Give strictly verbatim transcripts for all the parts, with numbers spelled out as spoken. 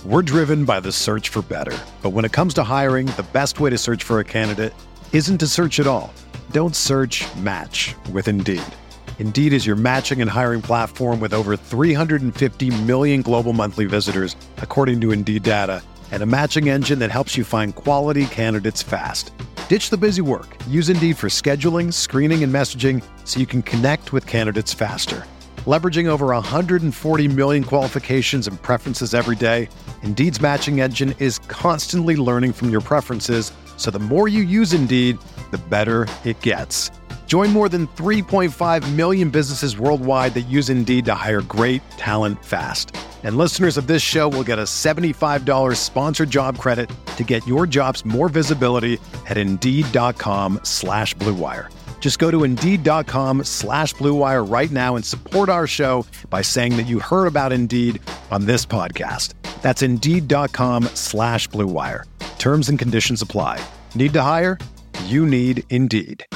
We're driven by the search for better. But when it comes to hiring, the best way to search for a candidate isn't to search at all. Don't search, match with Indeed. Indeed is your matching and hiring platform with over three hundred fifty million global monthly visitors, according to Indeed data, and a matching engine that helps you find quality candidates fast. Ditch the busy work. Use Indeed for scheduling, screening, and messaging so you can connect with candidates faster. Leveraging over one hundred forty million qualifications and preferences every day, Indeed's matching engine is constantly learning from your preferences, so the more you use Indeed, the better it gets. Join more than three point five million businesses worldwide that use Indeed to hire great talent fast. And listeners of this show will get a seventy-five dollars sponsored job credit to get your jobs more visibility at Indeed.com slash Blue Wire. Just go to Indeed.com slash Blue Wire right now and support our show by saying that you heard about Indeed on this podcast. That's Indeed.com slash Blue Wire. Terms and conditions apply. Need to hire? You need Indeed.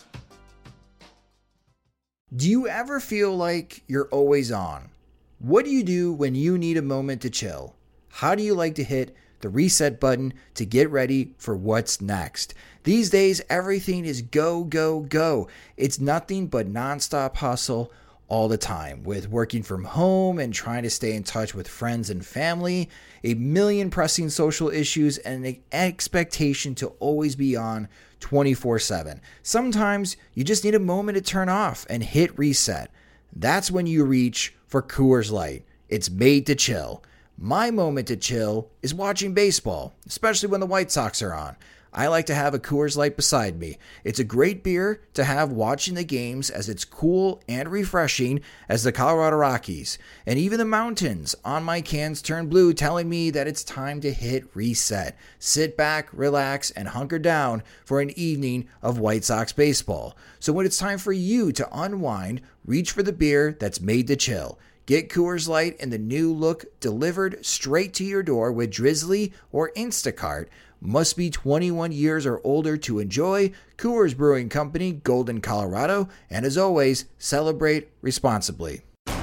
Do you ever feel like you're always on? What do you do when you need a moment to chill? How do you like to hit the reset button to get ready for what's next? These days, everything is go, go, go. It's nothing but nonstop hustle all the time, with working from home and trying to stay in touch with friends and family, a million pressing social issues, and an expectation to always be on twenty-four seven. Sometimes you just need a moment to turn off and hit reset. That's when you reach for Coors Light. It's made to chill. My moment to chill is watching baseball, especially when the White Sox are on. I like to have a Coors Light beside me. It's a great beer to have watching the games, as it's cool and refreshing as the Colorado Rockies. And even the mountains on my cans turn blue, telling me that it's time to hit reset. Sit back, relax, and hunker down for an evening of White Sox baseball. So when it's time for you to unwind, reach for the beer that's made to chill. Get Coors Light in the new look delivered straight to your door with Drizzly or Instacart. Must be twenty-one years or older to enjoy. Coors Brewing Company, Golden, Colorado. And as always, celebrate responsibly.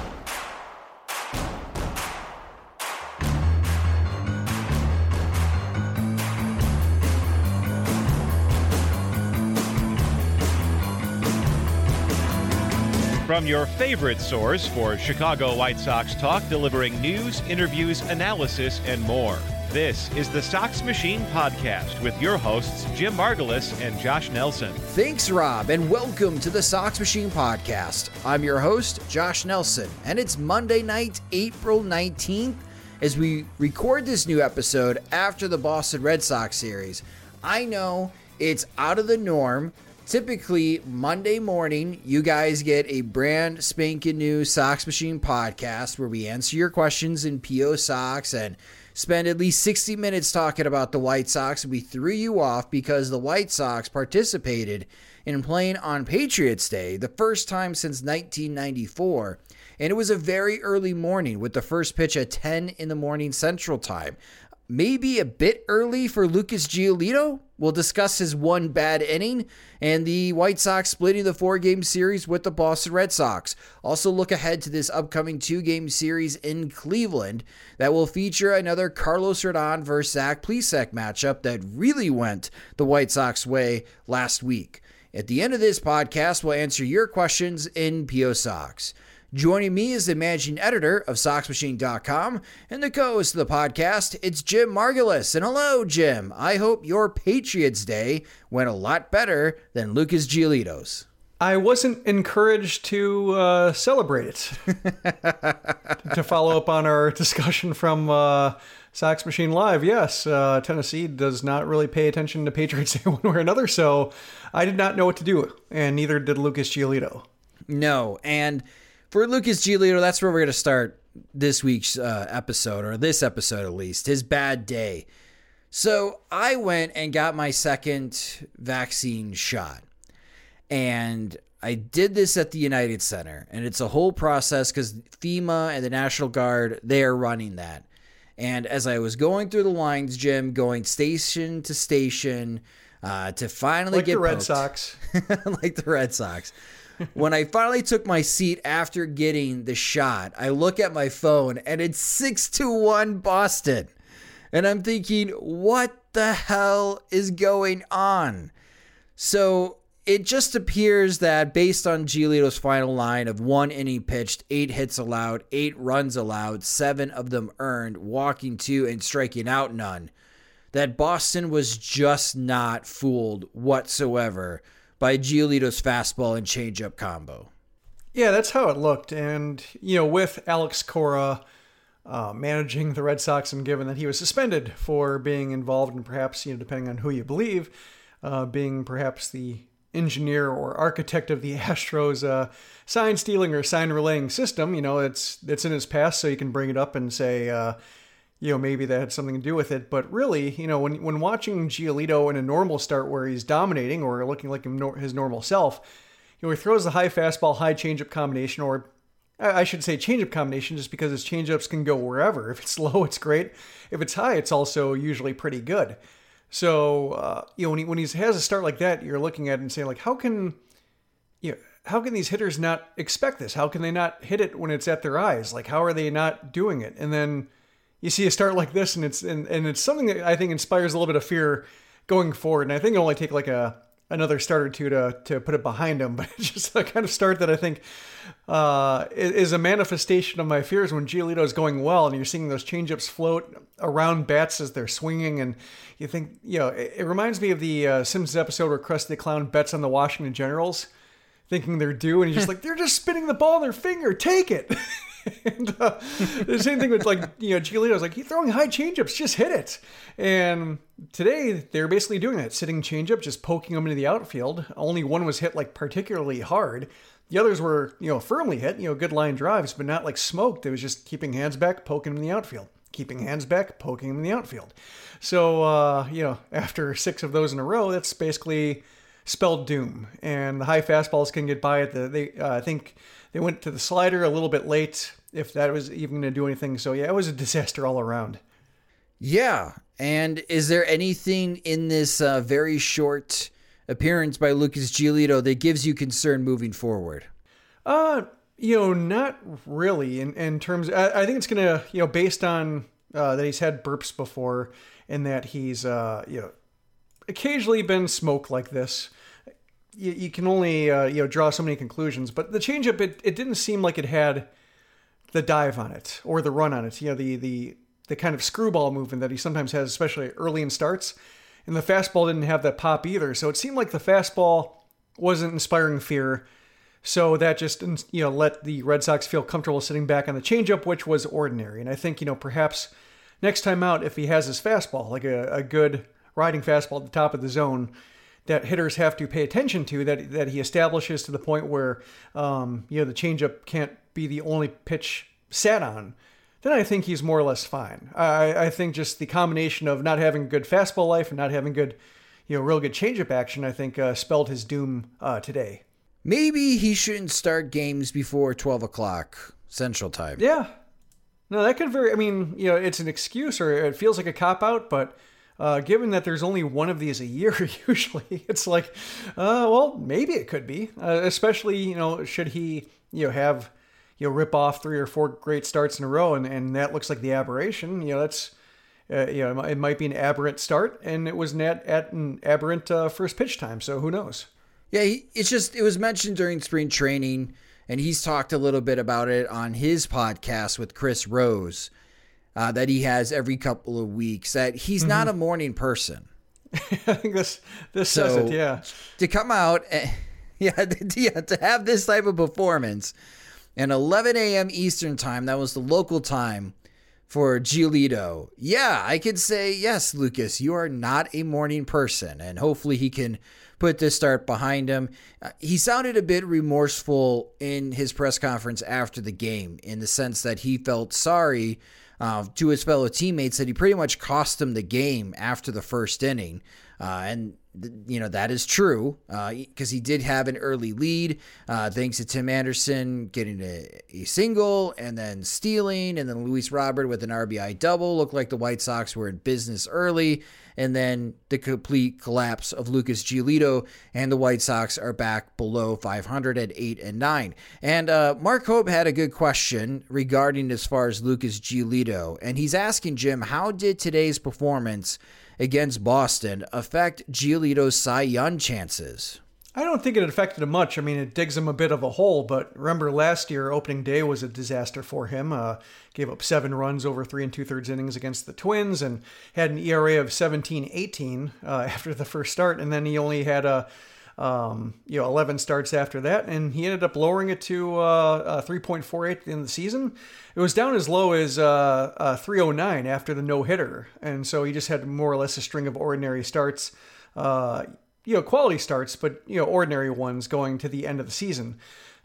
From your favorite source for Chicago White Sox talk, delivering news, interviews, analysis, and more. This is the Sox Machine Podcast with your hosts, Jim Margalus and Josh Nelson. Thanks, Rob, and welcome to the Sox Machine Podcast. I'm your host, Josh Nelson, and it's Monday night, April nineteenth, as we record this new episode after the Boston Red Sox series. I know it's out of the norm. Typically, Monday morning, you guys get a brand spanking new Sox Machine podcast where we answer your questions in P O Sox and spend at least sixty minutes talking about the White Sox. We threw you off because the White Sox participated in playing on Patriots Day, the first time since nineteen ninety-four, and it was a very early morning with the first pitch at ten in the morning Central Time. Maybe a bit early for Lucas Giolito. We'll discuss his one bad inning and the White Sox splitting the four-game series with the Boston Red Sox. Also look ahead to this upcoming two-game series in Cleveland that will feature another Carlos Rodon versus Zach Plesac matchup that really went the White Sox way last week. At the end of this podcast, we'll answer your questions in P O Sox. Joining me is the managing editor of Sox Machine dot com and the co-host of the podcast, it's Jim Margalus. And hello, Jim. I hope your Patriots Day went a lot better than Lucas Giolito's. I wasn't encouraged to uh, celebrate it. To follow up on our discussion from uh, Sox Machine Live, yes, uh, Tennessee does not really pay attention to Patriots Day one way or another, so I did not know what to do, and neither did Lucas Giolito. No, and for Lucas Giolito, that's where we're going to start this week's uh, episode, or this episode at least, his bad day. So I went and got my second vaccine shot, and I did this at the United Center, and it's a whole process because FEMA and the National Guard, they are running that. And as I was going through the lines, Jim, going station to station uh, to finally like get the Red poked, Sox, like the Red Sox. When I finally took my seat after getting the shot, I look at my phone and it's six to one Boston. And I'm thinking, what the hell is going on? So it just appears that based on Giolito's final line of one inning pitched, eight hits allowed, eight runs allowed, seven of them earned, walking two and striking out none, that Boston was just not fooled whatsoever by Giolito's fastball and changeup combo. Yeah, that's how it looked. And, you know, with Alex Cora uh, managing the Red Sox, and given that he was suspended for being involved in perhaps, you know, depending on who you believe, uh, being perhaps the engineer or architect of the Astros uh, sign stealing or sign relaying system, you know, it's it's in his past, so you can bring it up and say, uh, you know, maybe that had something to do with it. But really, you know, when when watching Giolito in a normal start where he's dominating or looking like his normal self, you know, he throws the high fastball, high changeup combination, or I should say changeup combination, just because his changeups can go wherever. If it's low, it's great. If it's high, it's also usually pretty good. So, uh, you know, when he, when he has a start like that, you're looking at it and saying, like, how can, you know, how can these hitters not expect this? How can they not hit it when it's at their eyes? Like, how are they not doing it? And then you see a start like this, and it's and, and it's something that I think inspires a little bit of fear going forward. And I think it'll only take like a another start or two to to put it behind him. But it's just a kind of start that I think uh, is a manifestation of my fears when Giolito is going well, and you're seeing those changeups float around bats as they're swinging, and you think, you know, it, it reminds me of the uh, Simpsons episode where Krusty the Clown bets on the Washington Generals, thinking they're due, and he's just like, they're just spinning the ball in their finger, take it. And uh, the same thing with, like, you know, Giolito's like, he's throwing high changeups, just hit it. And today they're basically doing that, sitting changeup, just poking them into the outfield. Only one was hit like particularly hard. The others were, you know, firmly hit, you know, good line drives, but not like smoked. It was just keeping hands back, poking them in the outfield, keeping hands back, poking them in the outfield. So, uh, you know, after six of those in a row, that's basically spelled doom. And the high fastballs can get by it. The, they, uh, I think they went to the slider a little bit late, if that was even going to do anything. So, yeah, it was a disaster all around. Yeah. And is there anything in this uh, very short appearance by Lucas Giolito that gives you concern moving forward? Uh, you know, not really in, in terms, I, I think it's going to, you know, based on uh, that he's had burps before and that he's, uh, you know, occasionally been smoked like this. You, you can only, uh, you know, draw so many conclusions, but the changeup, it, it didn't seem like it had the dive on it or the run on it. You know, the, the, the kind of screwball movement that he sometimes has, especially early in starts. And the fastball didn't have that pop either. So it seemed like the fastball wasn't inspiring fear. So that just, you know, let the Red Sox feel comfortable sitting back on the changeup, which was ordinary. And I think, you know, perhaps next time out, if he has his fastball, like a, a good riding fastball at the top of the zone, that hitters have to pay attention to, that that he establishes to the point where, um, you know, the changeup can't be the only pitch sat on, then I think he's more or less fine. I, I think just the combination of not having good fastball life and not having good, you know, real good changeup action, I think uh, spelled his doom uh, today. Maybe he shouldn't start games before twelve o'clock Central Time. Yeah. No, that could very, I mean, you know, it's an excuse or it feels like a cop-out, but uh, given that there's only one of these a year, usually, it's like, uh, well, maybe it could be, uh, especially, you know, should he, you know, have, you know, rip off three or four great starts in a row, and, and that looks like the aberration. You know, that's, uh, you know, it might be an aberrant start, and it was net at an aberrant uh, first pitch time, so who knows? Yeah, he, it's just, it was mentioned during spring training, and he's talked a little bit about it on his podcast with Chris Rose, uh, that he has every couple of weeks, that he's mm-hmm. not a morning person. I think this this so says it, yeah. To come out, and, yeah, to, yeah, to have this type of performance, and eleven a.m. Eastern time, that was the local time for Giolito. Yeah, I could say, yes, Lucas, you are not a morning person, and hopefully he can put this start behind him. Uh, he sounded a bit remorseful in his press conference after the game, in the sense that he felt sorry uh, to his fellow teammates that he pretty much cost them the game after the first inning. Uh, and, th- you know, that is true because uh, he did have an early lead uh, thanks to Tim Anderson getting a, a single and then stealing, and then Luis Robert with an R B I double. Looked like the White Sox were in business early, and then the complete collapse of Lucas Giolito, and the White Sox are back below five hundred at eight and nine. And uh, Mark Hope had a good question regarding as far as Lucas Giolito, and he's asking Jim, how did today's performance against Boston affect Giolito's Cy Young chances? I don't think it affected him much. I mean, it digs him a bit of a hole, but remember last year, opening day was a disaster for him. Uh, gave up seven runs over three and two-thirds innings against the Twins and had an E R A of seventeen eighteen uh, after the first start, and then he only had a um, you know eleven starts after that, and he ended up lowering it to uh, uh, three point four eight in the season. It was down as low as uh, uh, three oh nine after the no-hitter, and so he just had more or less a string of ordinary starts. Uh, you know, quality starts, but, you know, ordinary ones going to the end of the season.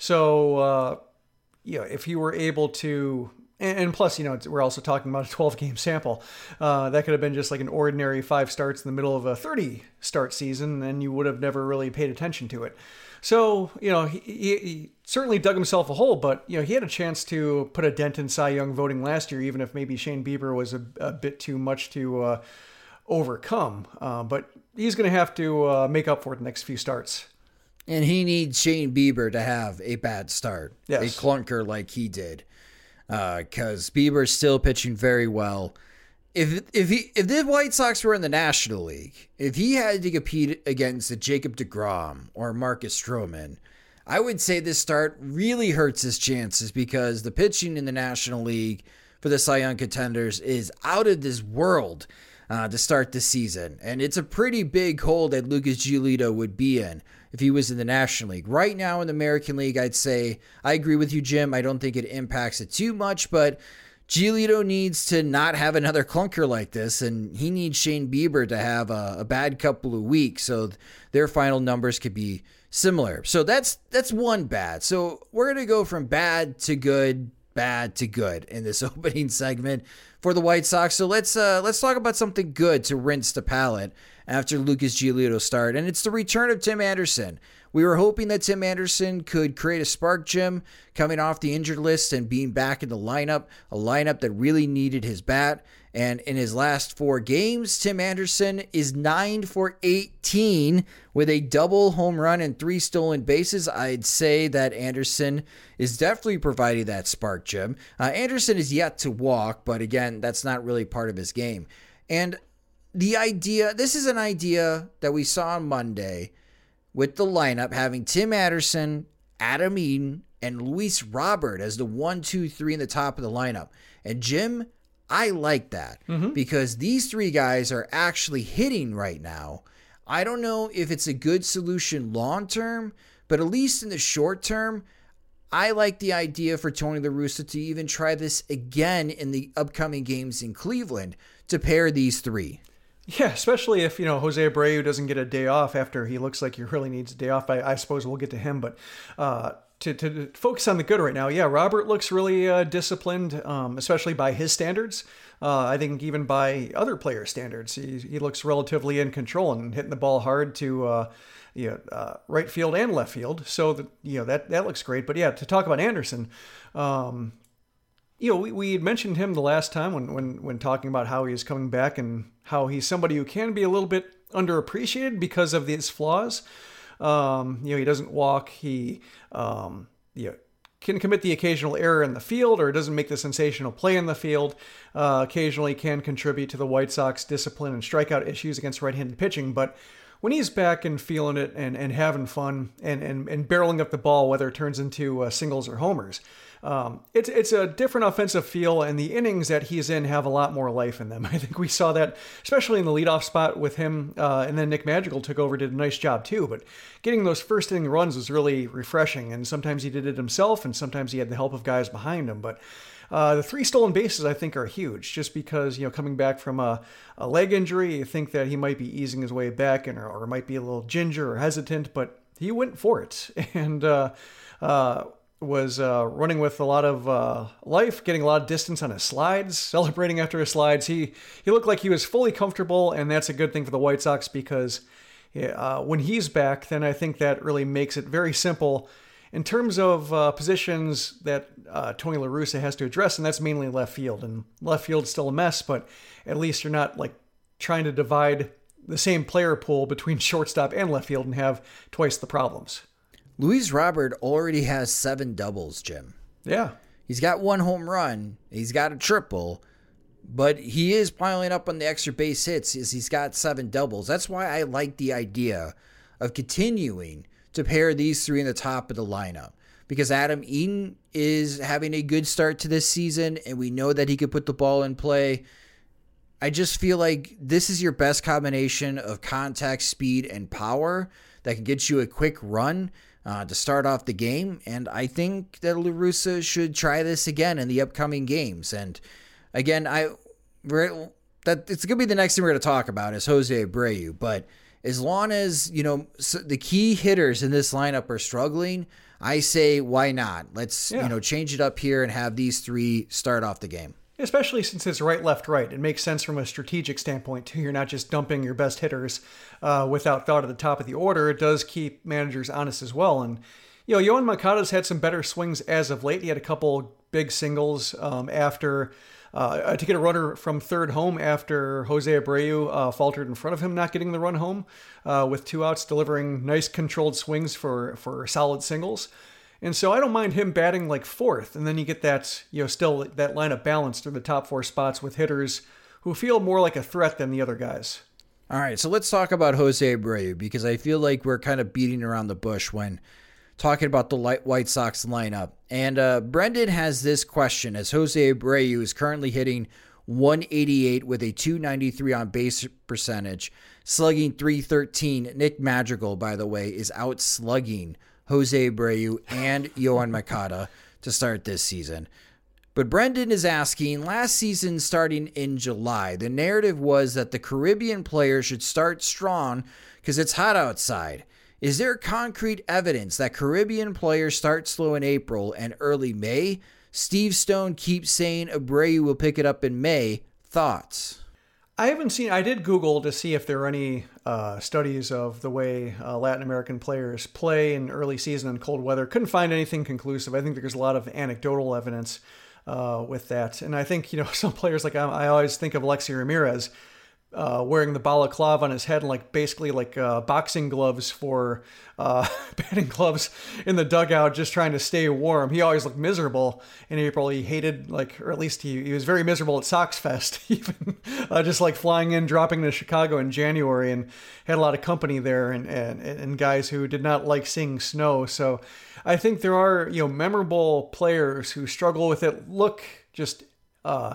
So, uh, you know, if you were able to, and, and plus, you know, we're also talking about a twelve game sample, uh, that could have been just like an ordinary five starts in the middle of a thirty start season, and you would have never really paid attention to it. So, you know, he, he, he certainly dug himself a hole, but, you know, he had a chance to put a dent in Cy Young voting last year, even if maybe Shane Bieber was a, a bit too much to uh, overcome. Uh, but he's going to have to uh, make up for it the next few starts. And he needs Shane Bieber to have a bad start, yes. a clunker like he did, because uh, Bieber's still pitching very well. If if he if the White Sox were in the National League, if he had to compete against a Jacob deGrom or Marcus Stroman, I would say this start really hurts his chances because the pitching in the National League for the Cy Young contenders is out of this world. Uh, to start the season. And it's a pretty big hole that Lucas Giolito would be in if he was in the National League. Right now in the American League, I'd say, I agree with you, Jim. I don't think it impacts it too much, but Giolito needs to not have another clunker like this, and he needs Shane Bieber to have a, a bad couple of weeks so their final numbers could be similar. So that's that's one bad. So we're going to go from bad to good, bad to good in this opening segment for the White Sox. So let's uh, let's talk about something good to rinse the palate after Lucas Giolito start, and it's the return of Tim Anderson. We were hoping that Tim Anderson could create a spark, Jim, coming off the injured list and being back in the lineup, a lineup that really needed his bat. And in his last four games, Tim Anderson is nine for eighteen with a double home run and three stolen bases. I'd say that Anderson is definitely providing that spark, Jim. Uh, Anderson is yet to walk, but again, that's not really part of his game. And the idea, this is an idea that we saw on Monday with the lineup having Tim Anderson, Adam Eaton, and Luis Robert as the one, two, three in the top of the lineup. And Jim, I like that mm-hmm. because these three guys are actually hitting right now. I don't know if it's a good solution long-term, but at least in the short term, I like the idea for Tony La Russa to even try this again in the upcoming games in Cleveland to pair these three. Yeah, especially if, you know, Jose Abreu doesn't get a day off after he looks like he really needs a day off. I, I suppose we'll get to him, but uh, to, to focus on the good right now, yeah, Robert looks really uh, disciplined, um, especially by his standards. Uh, I think even by other player standards, he, he looks relatively in control and hitting the ball hard to uh, you know, uh, right field and left field. So, that, you know, that, that looks great. But yeah, to talk about Anderson, um, you know, we, we had mentioned him the last time when, when, when talking about how he's coming back and how he's somebody who can be a little bit underappreciated because of his flaws. Um, you know, he doesn't walk. He, um, you know, can commit the occasional error in the field or doesn't make the sensational play in the field. Uh, occasionally can contribute to the White Sox discipline and strikeout issues against right-handed pitching. But when he's back and feeling it and, and having fun and, and, and barreling up the ball, whether it turns into uh, singles or homers, Um, it's it's a different offensive feel, and the innings that he's in have a lot more life in them. I think we saw that, especially in the leadoff spot with him, uh, and then Nick Madrigal took over, did a nice job too. But getting those first inning runs was really refreshing, and sometimes he did it himself, and sometimes he had the help of guys behind him. But uh, the three stolen bases, I think, are huge, just because, you know, coming back from a, a leg injury, you think that he might be easing his way back, and or, or might be a little ginger or hesitant, but he went for it, and uh, uh, was uh, running with a lot of uh, life, getting a lot of distance on his slides, celebrating after his slides. He he looked like he was fully comfortable, and that's a good thing for the White Sox because uh, when he's back, then I think that really makes it very simple in terms of uh, positions that uh, Tony La Russa has to address, and that's mainly left field. And left field's still a mess, but at least you're not like trying to divide the same player pool between shortstop and left field and have twice the problems. Luis Robert already has seven doubles, Jim. Yeah. He's got one home run. He's got a triple. But he is piling up on the extra base hits as he's got seven doubles. That's why I like the idea of continuing to pair these three in the top of the lineup. Because Adam Eaton is having a good start to this season, and we know that he could put the ball in play. I just feel like this is your best combination of contact, speed, and power that can get you a quick run Uh, to start off the game, and I think that La Russa should try this again in the upcoming games. And again, I we're, that it's gonna be the next thing we're gonna talk about is Jose Abreu. But as long as you know so the key hitters in this lineup are struggling, I say why not? Let's yeah. you know change it up here and have these three start off the game. Especially since it's right, left, right. It makes sense from a strategic standpoint, too. You're not just dumping your best hitters uh, without thought at the top of the order. It does keep managers honest as well. And, you know, Yoan Moncada's had some better swings as of late. He had a couple big singles um, after uh, to get a runner from third home after Jose Abreu uh, faltered in front of him, not getting the run home uh, with two outs, delivering nice controlled swings for, for solid singles. And so I don't mind him batting like fourth, and then you get that, you know, still that lineup balance through the top four spots with hitters who feel more like a threat than the other guys. All right, so let's talk about Jose Abreu because I feel like we're kind of beating around the bush when talking about the White Sox lineup. And uh, Brendan has this question as Jose Abreu is currently hitting one eighty-eight with a two ninety-three on base percentage, slugging three thirteen. Nick Madrigal, by the way, is out slugging Jose Abreu and Yoan Moncada to start this season. But Brendan is asking, last season starting in July, the narrative was that the Caribbean players should start strong because it's hot outside. Is there concrete evidence that Caribbean players start slow in April and early May? Steve Stone keeps saying Abreu will pick it up in May. Thoughts? I haven't seen, I did Google to see if there are any uh, studies of the way uh, Latin American players play in early season in cold weather. Couldn't find anything conclusive. I think there's a lot of anecdotal evidence uh, with that. And I think, you know, some players, like I, I always think of Alexi Ramirez uh, wearing the balaclava on his head and like basically like uh, boxing gloves for uh, batting gloves in the dugout, just trying to stay warm. He always looked miserable in April. He hated like, or at least he, he was very miserable at Sox Fest, even uh, just like flying in, dropping to Chicago in January, and had a lot of company there and, and, and guys who did not like seeing snow. So I think there are, you know, memorable players who struggle with it, look just uh,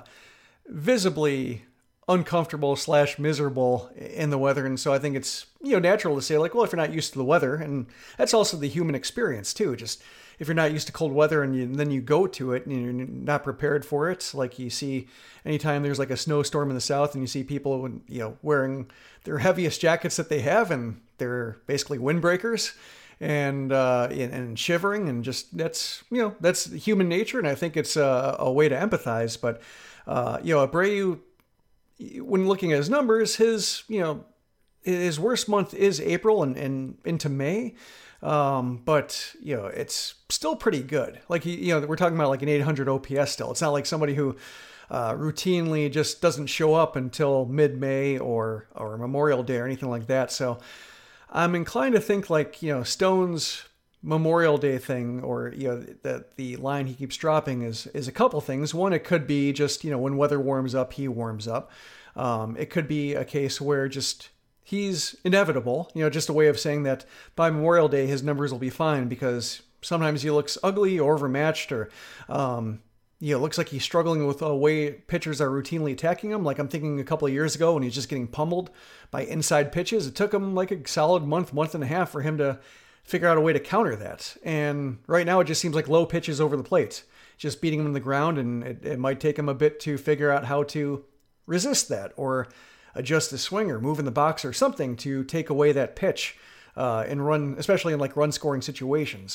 visibly uncomfortable slash miserable in the weather. And so I think it's, you know, natural to say like, well, if you're not used to the weather, and that's also the human experience too. Just if you're not used to cold weather and, you, and then you go to it and you're not prepared for it, like you see anytime there's like a snowstorm in the South and you see people, you know, wearing their heaviest jackets that they have and they're basically windbreakers and, uh, and, and shivering, and just, that's, you know, that's human nature. And I think it's a, a way to empathize, but, uh, you know, Abreu, when looking at his numbers, his, you know, his worst month is April and, and into May. Um, but, you know, it's still pretty good. Like, he, you know, we're talking about like an eight hundred O P S still. It's not like somebody who uh, routinely just doesn't show up until mid-May or, or Memorial Day or anything like that. So I'm inclined to think like, you know, Stone's Memorial Day thing, or, you know, that the line he keeps dropping is, is a couple things. One, it could be just, you know, when weather warms up, he warms up. Um, it could be a case where just he's inevitable, you know, just a way of saying that by Memorial Day, his numbers will be fine, because sometimes he looks ugly or overmatched, or, um, you know, it looks like he's struggling with the way pitchers are routinely attacking him. Like I'm thinking a couple of years ago when he's just getting pummeled by inside pitches, it took him like a solid month, month and a half for him to figure out a way to counter that. And right now it just seems like low pitches over the plate, just beating him in the ground. And it, it might take him a bit to figure out how to resist that, or adjust the swing, or move in the box or something to take away that pitch uh, and run, especially in like run scoring situations.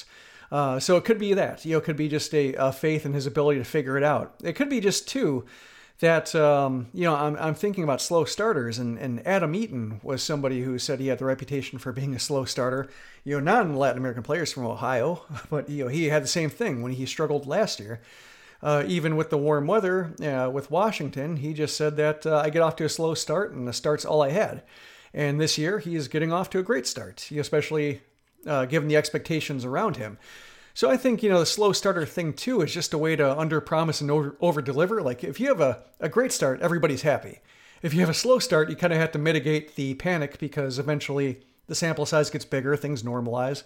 Uh, so it could be that, you know, it could be just a, a faith in his ability to figure it out. It could be just too that, um, you know, I'm, I'm thinking about slow starters, and, and Adam Eaton was somebody who said he had the reputation for being a slow starter, you know, not in Latin American players from Ohio, but, you know, he had the same thing when he struggled last year. Uh, even with the warm weather uh, with Washington, he just said that uh, I get off to a slow start, and the start's all I had. And this year, he is getting off to a great start, especially uh, given the expectations around him. So I think, you know, the slow starter thing, too, is just a way to under-promise and over- over-deliver. Like, if you have a, a great start, everybody's happy. If you have a slow start, you kind of have to mitigate the panic, because eventually the sample size gets bigger, things normalize,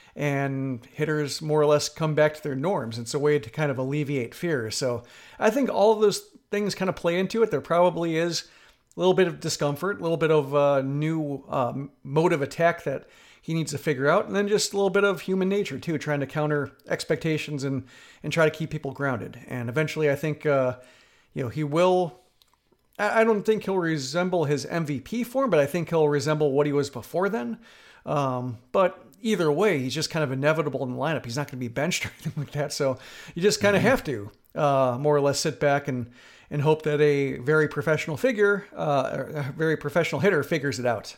and hitters more or less come back to their norms. It's a way to kind of alleviate fear. So I think all of those things kind of play into it. There probably is a little bit of discomfort, a little bit of uh, new um, mode of attack that he needs to figure out, and then just a little bit of human nature too, trying to counter expectations and and try to keep people grounded. And eventually, I think uh, you know he will. I don't think he'll resemble his M V P form, but I think he'll resemble what he was before then. Um, but either way, he's just kind of inevitable in the lineup. He's not going to be benched or anything like that. So you just kind of mm-hmm. have to uh, more or less sit back and and hope that a very professional figure, uh, a very professional hitter, figures it out.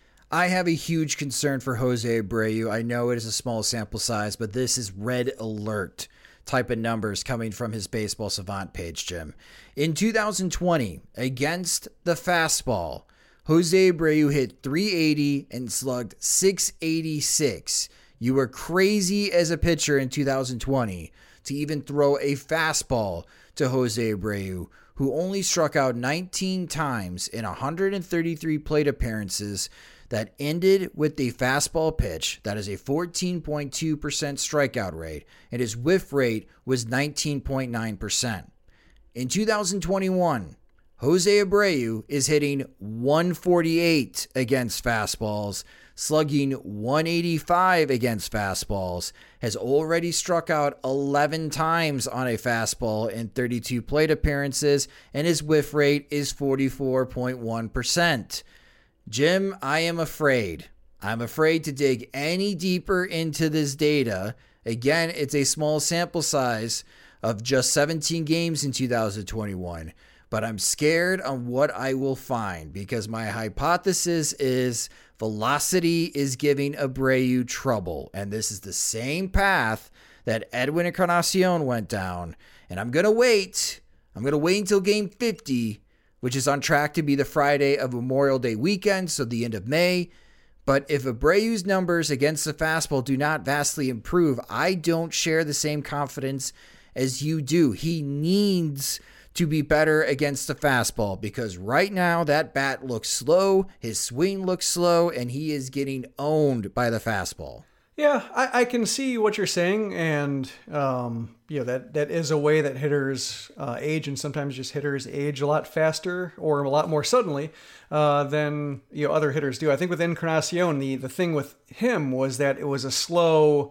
I have a huge concern for Jose Abreu. I know it is a small sample size, but this is red alert type of numbers coming from his Baseball Savant page, Jim. In two thousand twenty, against the fastball, Jose Abreu hit three eighty and slugged six eighty-six. You were crazy as a pitcher in two thousand twenty to even throw a fastball to Jose Abreu, who only struck out nineteen times in one hundred thirty-three plate appearances that ended with a fastball pitch. That is a fourteen point two percent strikeout rate, and his whiff rate was nineteen point nine percent. In two thousand twenty-one, Jose Abreu is hitting one forty-eight against fastballs, slugging one eighty-five against fastballs, has already struck out eleven times on a fastball in thirty-two plate appearances, and his whiff rate is forty-four point one percent. Jim, I am afraid. I'm afraid to dig any deeper into this data. Again, it's a small sample size of just seventeen games in two thousand twenty-one, but I'm scared on what I will find, because my hypothesis is velocity is giving Abreu trouble, and this is the same path that Edwin Encarnacion went down, and I'm going to wait. I'm going to wait until game fifty, which is on track to be the Friday of Memorial Day weekend, so the end of May. But if Abreu's numbers against the fastball do not vastly improve, I don't share the same confidence as you do. He needs to be better against the fastball, because right now that bat looks slow, his swing looks slow, and he is getting owned by the fastball. Yeah, I, I can see what you're saying, and um, you know that that is a way that hitters uh, age, and sometimes just hitters age a lot faster or a lot more suddenly uh, than you know other hitters do. I think with Encarnacion, the the thing with him was that it was a slow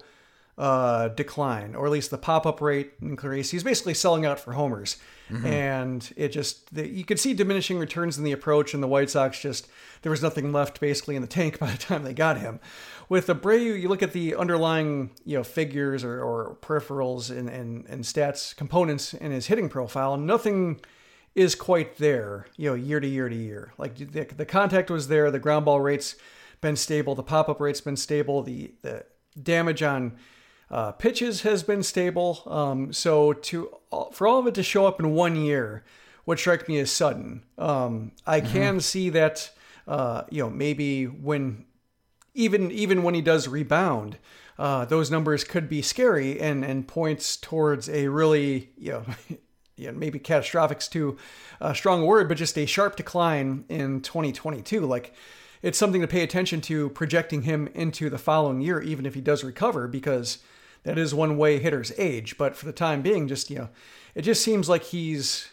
uh, decline, or at least the pop-up rate in Clarice. He's basically selling out for homers. Mm-hmm. And it just, the, you could see diminishing returns in the approach, and the White Sox just, there was nothing left basically in the tank by the time they got him. With Abreu, you look at the underlying, you know, figures or, or peripherals and, and, and stats components in his hitting profile, and nothing is quite there, you know, year to year to year. Like the, the contact was there, the ground ball rate's been stable, the pop-up rate's been stable, the, the damage on Uh, pitches has been stable. Um, so to for all of it to show up in one year would strike me as sudden. Um, I mm-hmm. can see that, uh, you know, maybe when even even when he does rebound, uh, those numbers could be scary and and points towards a really, you know, you know maybe catastrophic too a strong word, but just a sharp decline in twenty twenty-two. Like, it's something to pay attention to, projecting him into the following year, even if he does recover, because that is one way hitters age. But for the time being, just, you know, it just seems like he's,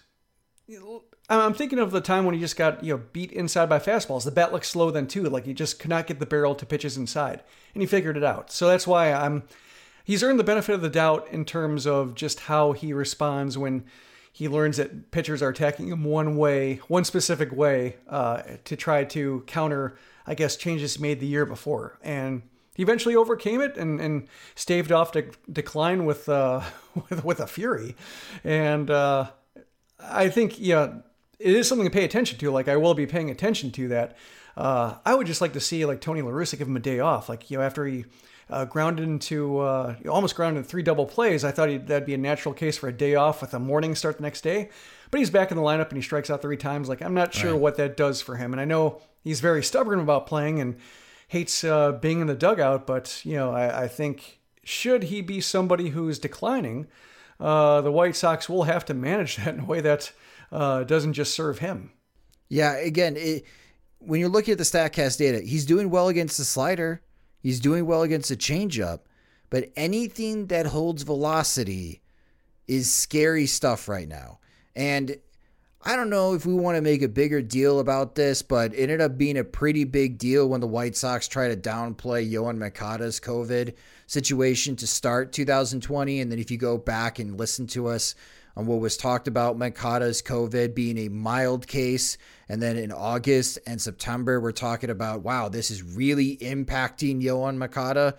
I'm thinking of the time when he just got, you know, beat inside by fastballs. The bat looked slow then too. Like, he just could not get the barrel to pitches inside, and he figured it out. So that's why I'm, he's earned the benefit of the doubt in terms of just how he responds when he learns that pitchers are attacking him one way, one specific way, uh, to try to counter, I guess, changes made the year before. And he eventually overcame it and, and staved off de- decline with, uh, with with a fury. And uh, I think, yeah, it is something to pay attention to. Like, I will be paying attention to that. Uh, I would just like to see, like, Tony La Russa give him a day off. Like, you know, after he uh, grounded into, uh, almost grounded three double plays, I thought he'd, that'd be a natural case for a day off with a morning start the next day. But he's back in the lineup and he strikes out three times. Like, I'm not sure right. what that does for him. And I know he's very stubborn about playing and hates uh, being in the dugout. But, you know, I, I think should he be somebody who's declining, uh, the White Sox will have to manage that in a way that uh, doesn't just serve him. Yeah, again, it, when you're looking at the StatCast data, he's doing well against the slider. He's doing well against the changeup. But anything that holds velocity is scary stuff right now. And I don't know if we want to make a bigger deal about this, but it ended up being a pretty big deal when the White Sox tried to downplay Yoan Moncada's COVID situation to start two thousand twenty. And then if you go back and listen to us on what was talked about Moncada's COVID being a mild case, and then in August and September, we're talking about, wow, this is really impacting Yoan Moncada.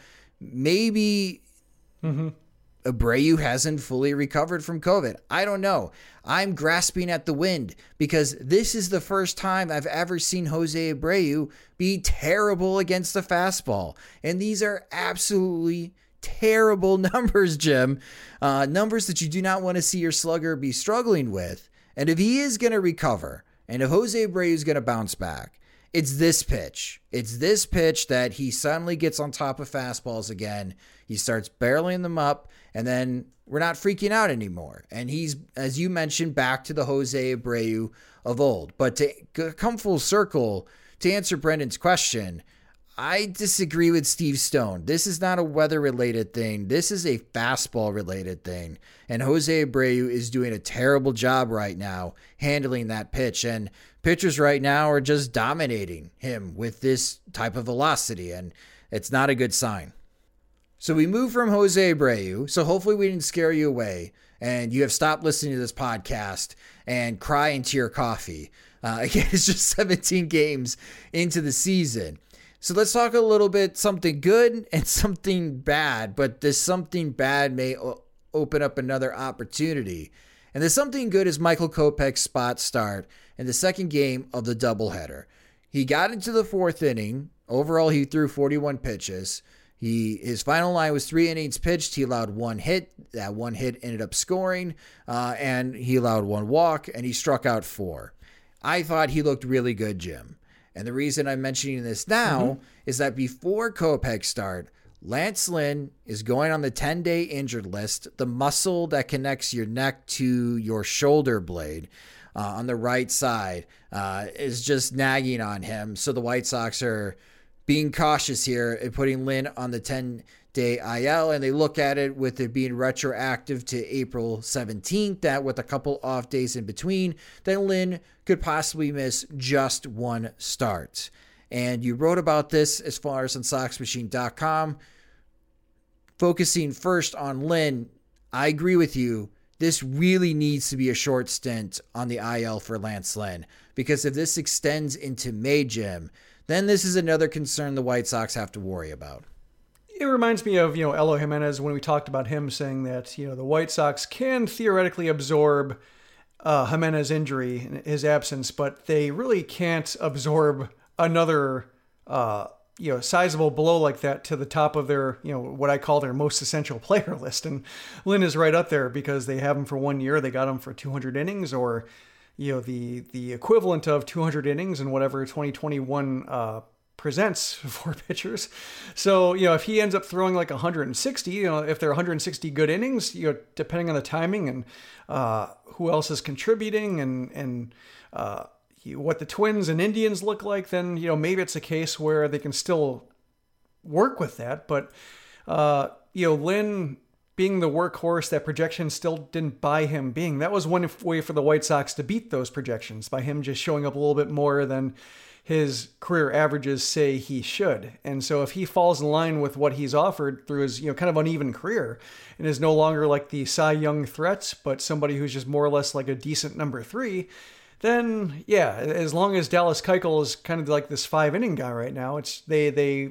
Maybe mm-hmm. Abreu hasn't fully recovered from COVID. I don't know. I'm grasping at the wind because this is the first time I've ever seen Jose Abreu be terrible against the fastball. And these are absolutely terrible numbers, Jim. Uh, numbers that you do not want to see your slugger be struggling with. And if he is going to recover, and if Jose Abreu is going to bounce back, it's this pitch. It's this pitch that he suddenly gets on top of fastballs again. He starts barreling them up, and then we're not freaking out anymore. And he's, as you mentioned, back to the Jose Abreu of old. But to come full circle, to answer Brendan's question, I disagree with Steve Stone. This is not a weather-related thing. This is a fastball-related thing. And Jose Abreu is doing a terrible job right now handling that pitch. And pitchers right now are just dominating him with this type of velocity. And it's not a good sign. So we move from Jose Abreu. So hopefully we didn't scare you away and you have stopped listening to this podcast and cry into your coffee. Uh, again, it's just seventeen games into the season. So let's talk a little bit something good and something bad, but this something bad may o- open up another opportunity. And the something good is Michael Kopech's spot start in the second game of the doubleheader. He got into the fourth inning. Overall, he threw forty-one pitches. He his final line was three innings pitched. He allowed one hit. That one hit ended up scoring, uh, and he allowed one walk, and he struck out four. I thought he looked really good, Jim. And the reason I'm mentioning this now mm-hmm. is that before Kopech's start, Lance Lynn is going on the ten-day injured list. The muscle that connects your neck to your shoulder blade uh, on the right side uh, is just nagging on him. So the White Sox are being cautious here and putting Lynn on the ten-day I L, and they look at it with it being retroactive to April seventeenth, that with a couple off days in between, then Lynn could possibly miss just one start. And you wrote about this as far as on Sox Machine dot com. Focusing first on Lynn, I agree with you. This really needs to be a short stint on the I L for Lance Lynn, because if this extends into May, Jim, then this is another concern the White Sox have to worry about. It reminds me of, you know, Eloy Jimenez when we talked about him saying that, you know, the White Sox can theoretically absorb uh, Jimenez injury, his absence, but they really can't absorb another, uh, you know, sizable blow like that to the top of their, you know, what I call their most essential player list. And Lynn is right up there because they have him for one year. They got him for two hundred innings, or, you know, the, the equivalent of two hundred innings in whatever twenty twenty-one uh, presents for pitchers. So, you know, if he ends up throwing like one hundred sixty, you know, if they're one hundred sixty good innings, you know, depending on the timing and uh, who else is contributing and, and uh, what the Twins and Indians look like, then, you know, maybe it's a case where they can still work with that. But, uh, you know, Lynn being the workhorse that projections still didn't buy him being, that was one way for the White Sox to beat those projections, by him just showing up a little bit more than his career averages say he should. And so if he falls in line with what he's offered through his, you know, kind of uneven career and is no longer like the Cy Young threat, but somebody who's just more or less like a decent number three, then yeah, as long as Dallas Keuchel is kind of like this five inning guy right now, it's they, they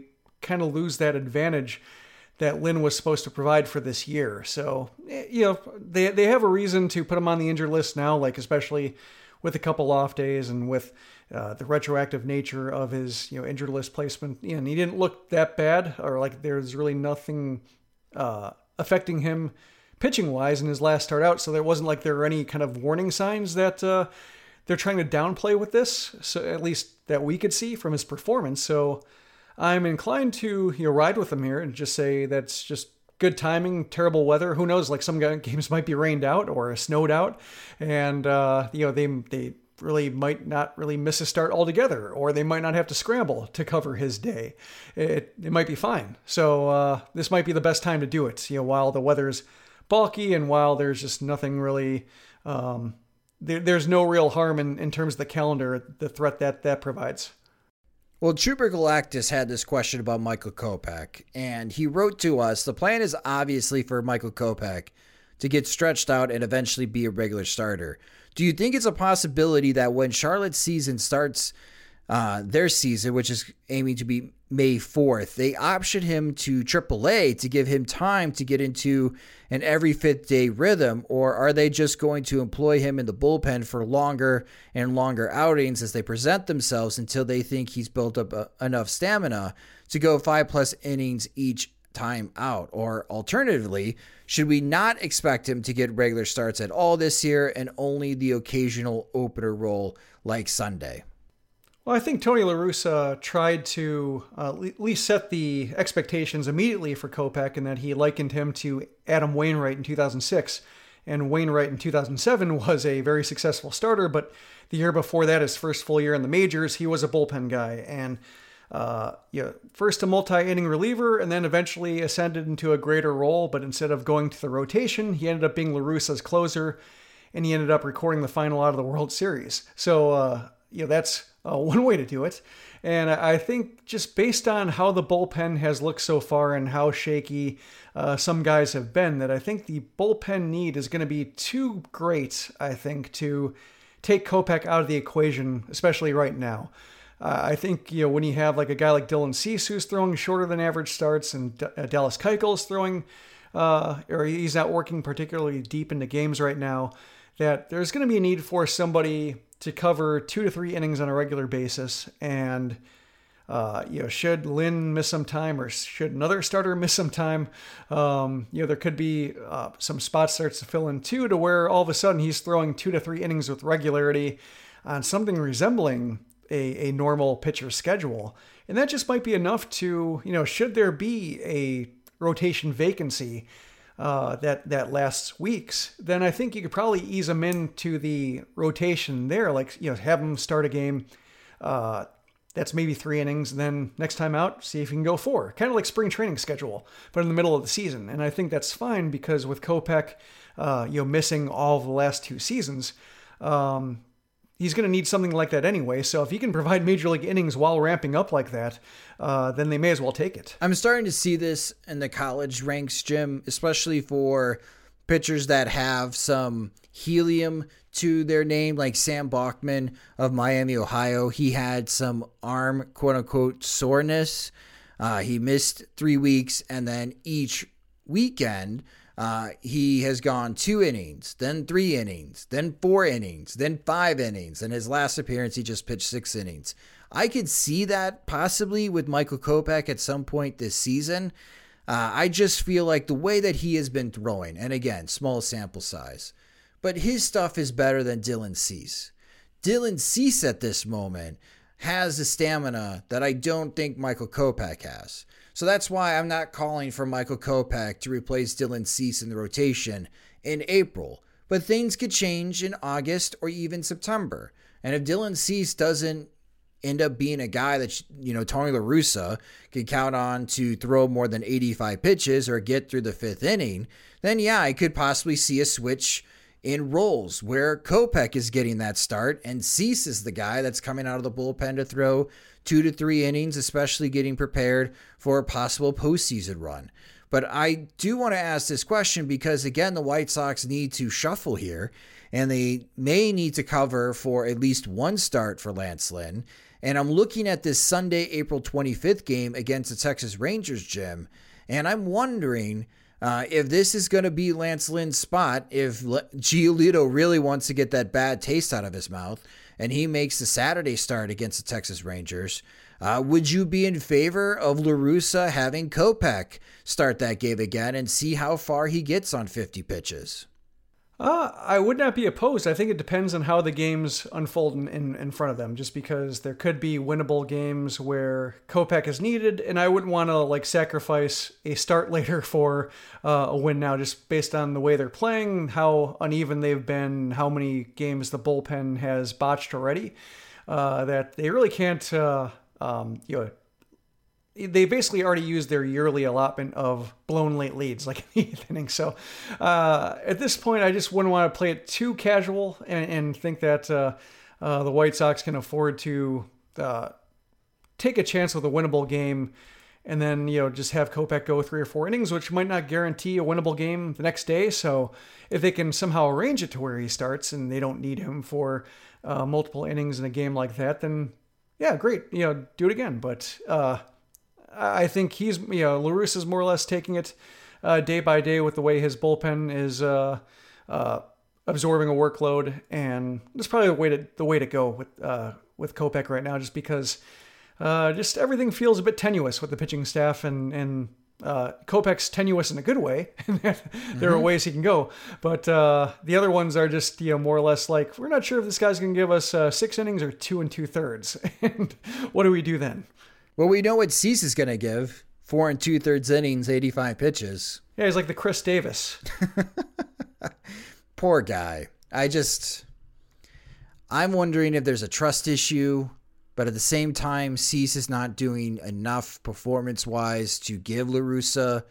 kind of lose that advantage that Lynn was supposed to provide for this year. So, you know, they they have a reason to put him on the injured list now, like especially with a couple off days and with uh, the retroactive nature of his, you know, injured list placement. You know, and he didn't look that bad, or like there's really nothing uh, affecting him pitching wise in his last start out. So there wasn't like there were any kind of warning signs that uh, they're trying to downplay with this. So at least that we could see from his performance. So I'm inclined to, you know, ride with him here and just say that's just good timing, terrible weather. Who knows? Like some games might be rained out or snowed out, and uh, you know they they really might not really miss a start altogether, or they might not have to scramble to cover his day. It it might be fine. So uh, this might be the best time to do it. You know, while the weather's bulky and while there's just nothing really, um, there, there's no real harm in, in terms of the calendar, the threat that that provides. Well, Trooper Galactus had this question about Michael Kopech, and he wrote to us, the plan is obviously for Michael Kopech to get stretched out and eventually be a regular starter. Do you think it's a possibility that when Charlotte's season starts, uh, their season, which is aiming to be May fourth, they option him to triple A to give him time to get into an every fifth day rhythm, or are they just going to employ him in the bullpen for longer and longer outings as they present themselves until they think he's built up a, enough stamina to go five plus innings each time out? Or alternatively, should we not expect him to get regular starts at all this year and only the occasional opener role like Sunday? Well, I think Tony La Russa tried to uh, at least set the expectations immediately for Kopech, in that he likened him to Adam Wainwright in two thousand six. And Wainwright in two thousand seven was a very successful starter, but the year before that, his first full year in the majors, he was a bullpen guy. And uh, you know, first a multi-inning reliever, and then eventually ascended into a greater role. But instead of going to the rotation, he ended up being La Russa's closer, and he ended up recording the final out of the World Series. So, uh, you know, that's Uh, one way to do it. And I think just based on how the bullpen has looked so far and how shaky uh, some guys have been, that I think the bullpen need is going to be too great, I think, to take Kopech out of the equation, especially right now. Uh, I think, you know, when you have like a guy like Dylan Cease who's throwing shorter than average starts, and D- uh, Dallas Keuchel's throwing, uh, or he's not working particularly deep into games right now, that there's going to be a need for somebody to cover two to three innings on a regular basis. And, uh, you know, should Lynn miss some time, or should another starter miss some time, um, you know, there could be uh, some spot starts to fill in too, to where all of a sudden he's throwing two to three innings with regularity on something resembling a, a normal pitcher schedule. And that just might be enough to, you know, should there be a rotation vacancy Uh, that that lasts weeks, then I think you could probably ease them into the rotation there. Like, you know, have them start a game uh, that's maybe three innings, and then next time out, see if you can go four. Kind of like spring training schedule, but in the middle of the season. And I think that's fine, because with Kopech, uh, you know, missing all of the last two seasons, um, he's going to need something like that anyway. So if he can provide major league innings while ramping up like that, uh, then they may as well take it. I'm starting to see this in the college ranks, Jim, especially for pitchers that have some helium to their name, like Sam Bachman of Miami, Ohio. He had some arm, quote unquote, soreness. Uh, he missed three weeks, and then each weekend, Uh, he has gone two innings, then three innings, then four innings, then five innings. And his last appearance, he just pitched six innings. I could see that possibly with Michael Kopech at some point this season. Uh, I just feel like the way that he has been throwing, and again, small sample size, but his stuff is better than Dylan Cease. Dylan Cease at this moment has the stamina that I don't think Michael Kopech has. So that's why I'm not calling for Michael Kopech to replace Dylan Cease in the rotation in April. But things could change in August or even September. And if Dylan Cease doesn't end up being a guy that, you know, Tony La Russa could count on to throw more than eighty-five pitches or get through the fifth inning, then yeah, I could possibly see a switch in roles where Kopech is getting that start and Cease is the guy that's coming out of the bullpen to throw two to three innings, especially getting prepared for a possible postseason run. But I do want to ask this question because, again, the White Sox need to shuffle here, and they may need to cover for at least one start for Lance Lynn. And I'm looking at this Sunday, April twenty-fifth game against the Texas Rangers, Jim, and I'm wondering uh, if this is going to be Lance Lynn's spot, if Le- Giolito really wants to get that bad taste out of his mouth, and he makes the Saturday start against the Texas Rangers. Uh, would you be in favor of La Russa having Kopech start that game again and see how far he gets on fifty pitches? Uh, I would not be opposed. I think it depends on how the games unfold in, in, in front of them, just because there could be winnable games where Kopech is needed, and I wouldn't want to like sacrifice a start later for uh, a win now, just based on the way they're playing, how uneven they've been, how many games the bullpen has botched already, uh, that they really can't, uh, um, you know, they basically already used their yearly allotment of blown late leads, like in the eighth inning. So uh, at this point, I just wouldn't want to play it too casual and, and think that uh, uh, the White Sox can afford to uh, take a chance with a winnable game and then, you know, just have Kopech go three or four innings, which might not guarantee a winnable game the next day. So if they can somehow arrange it to where he starts and they don't need him for uh, multiple innings in a game like that, then yeah, great. You know, do it again. But uh, I think he's, you know, La Russa is more or less taking it uh, day by day with the way his bullpen is uh, uh, absorbing a workload, and that's probably the way to the way to go with uh, with Kopech right now, just because uh, just everything feels a bit tenuous with the pitching staff, and and uh, Kopech's tenuous in a good way. There mm-hmm. are ways he can go, but uh, the other ones are just, you know, more or less like, we're not sure if this guy's going to give us uh, six innings or two and two thirds, and what do we do then? Well, we know what Cease is going to give. Four and two-thirds innings, eighty-five pitches. Yeah, he's like the Chris Davis. Poor guy. I just... I'm wondering if there's a trust issue, but at the same time, Cease is not doing enough performance-wise to give La Russa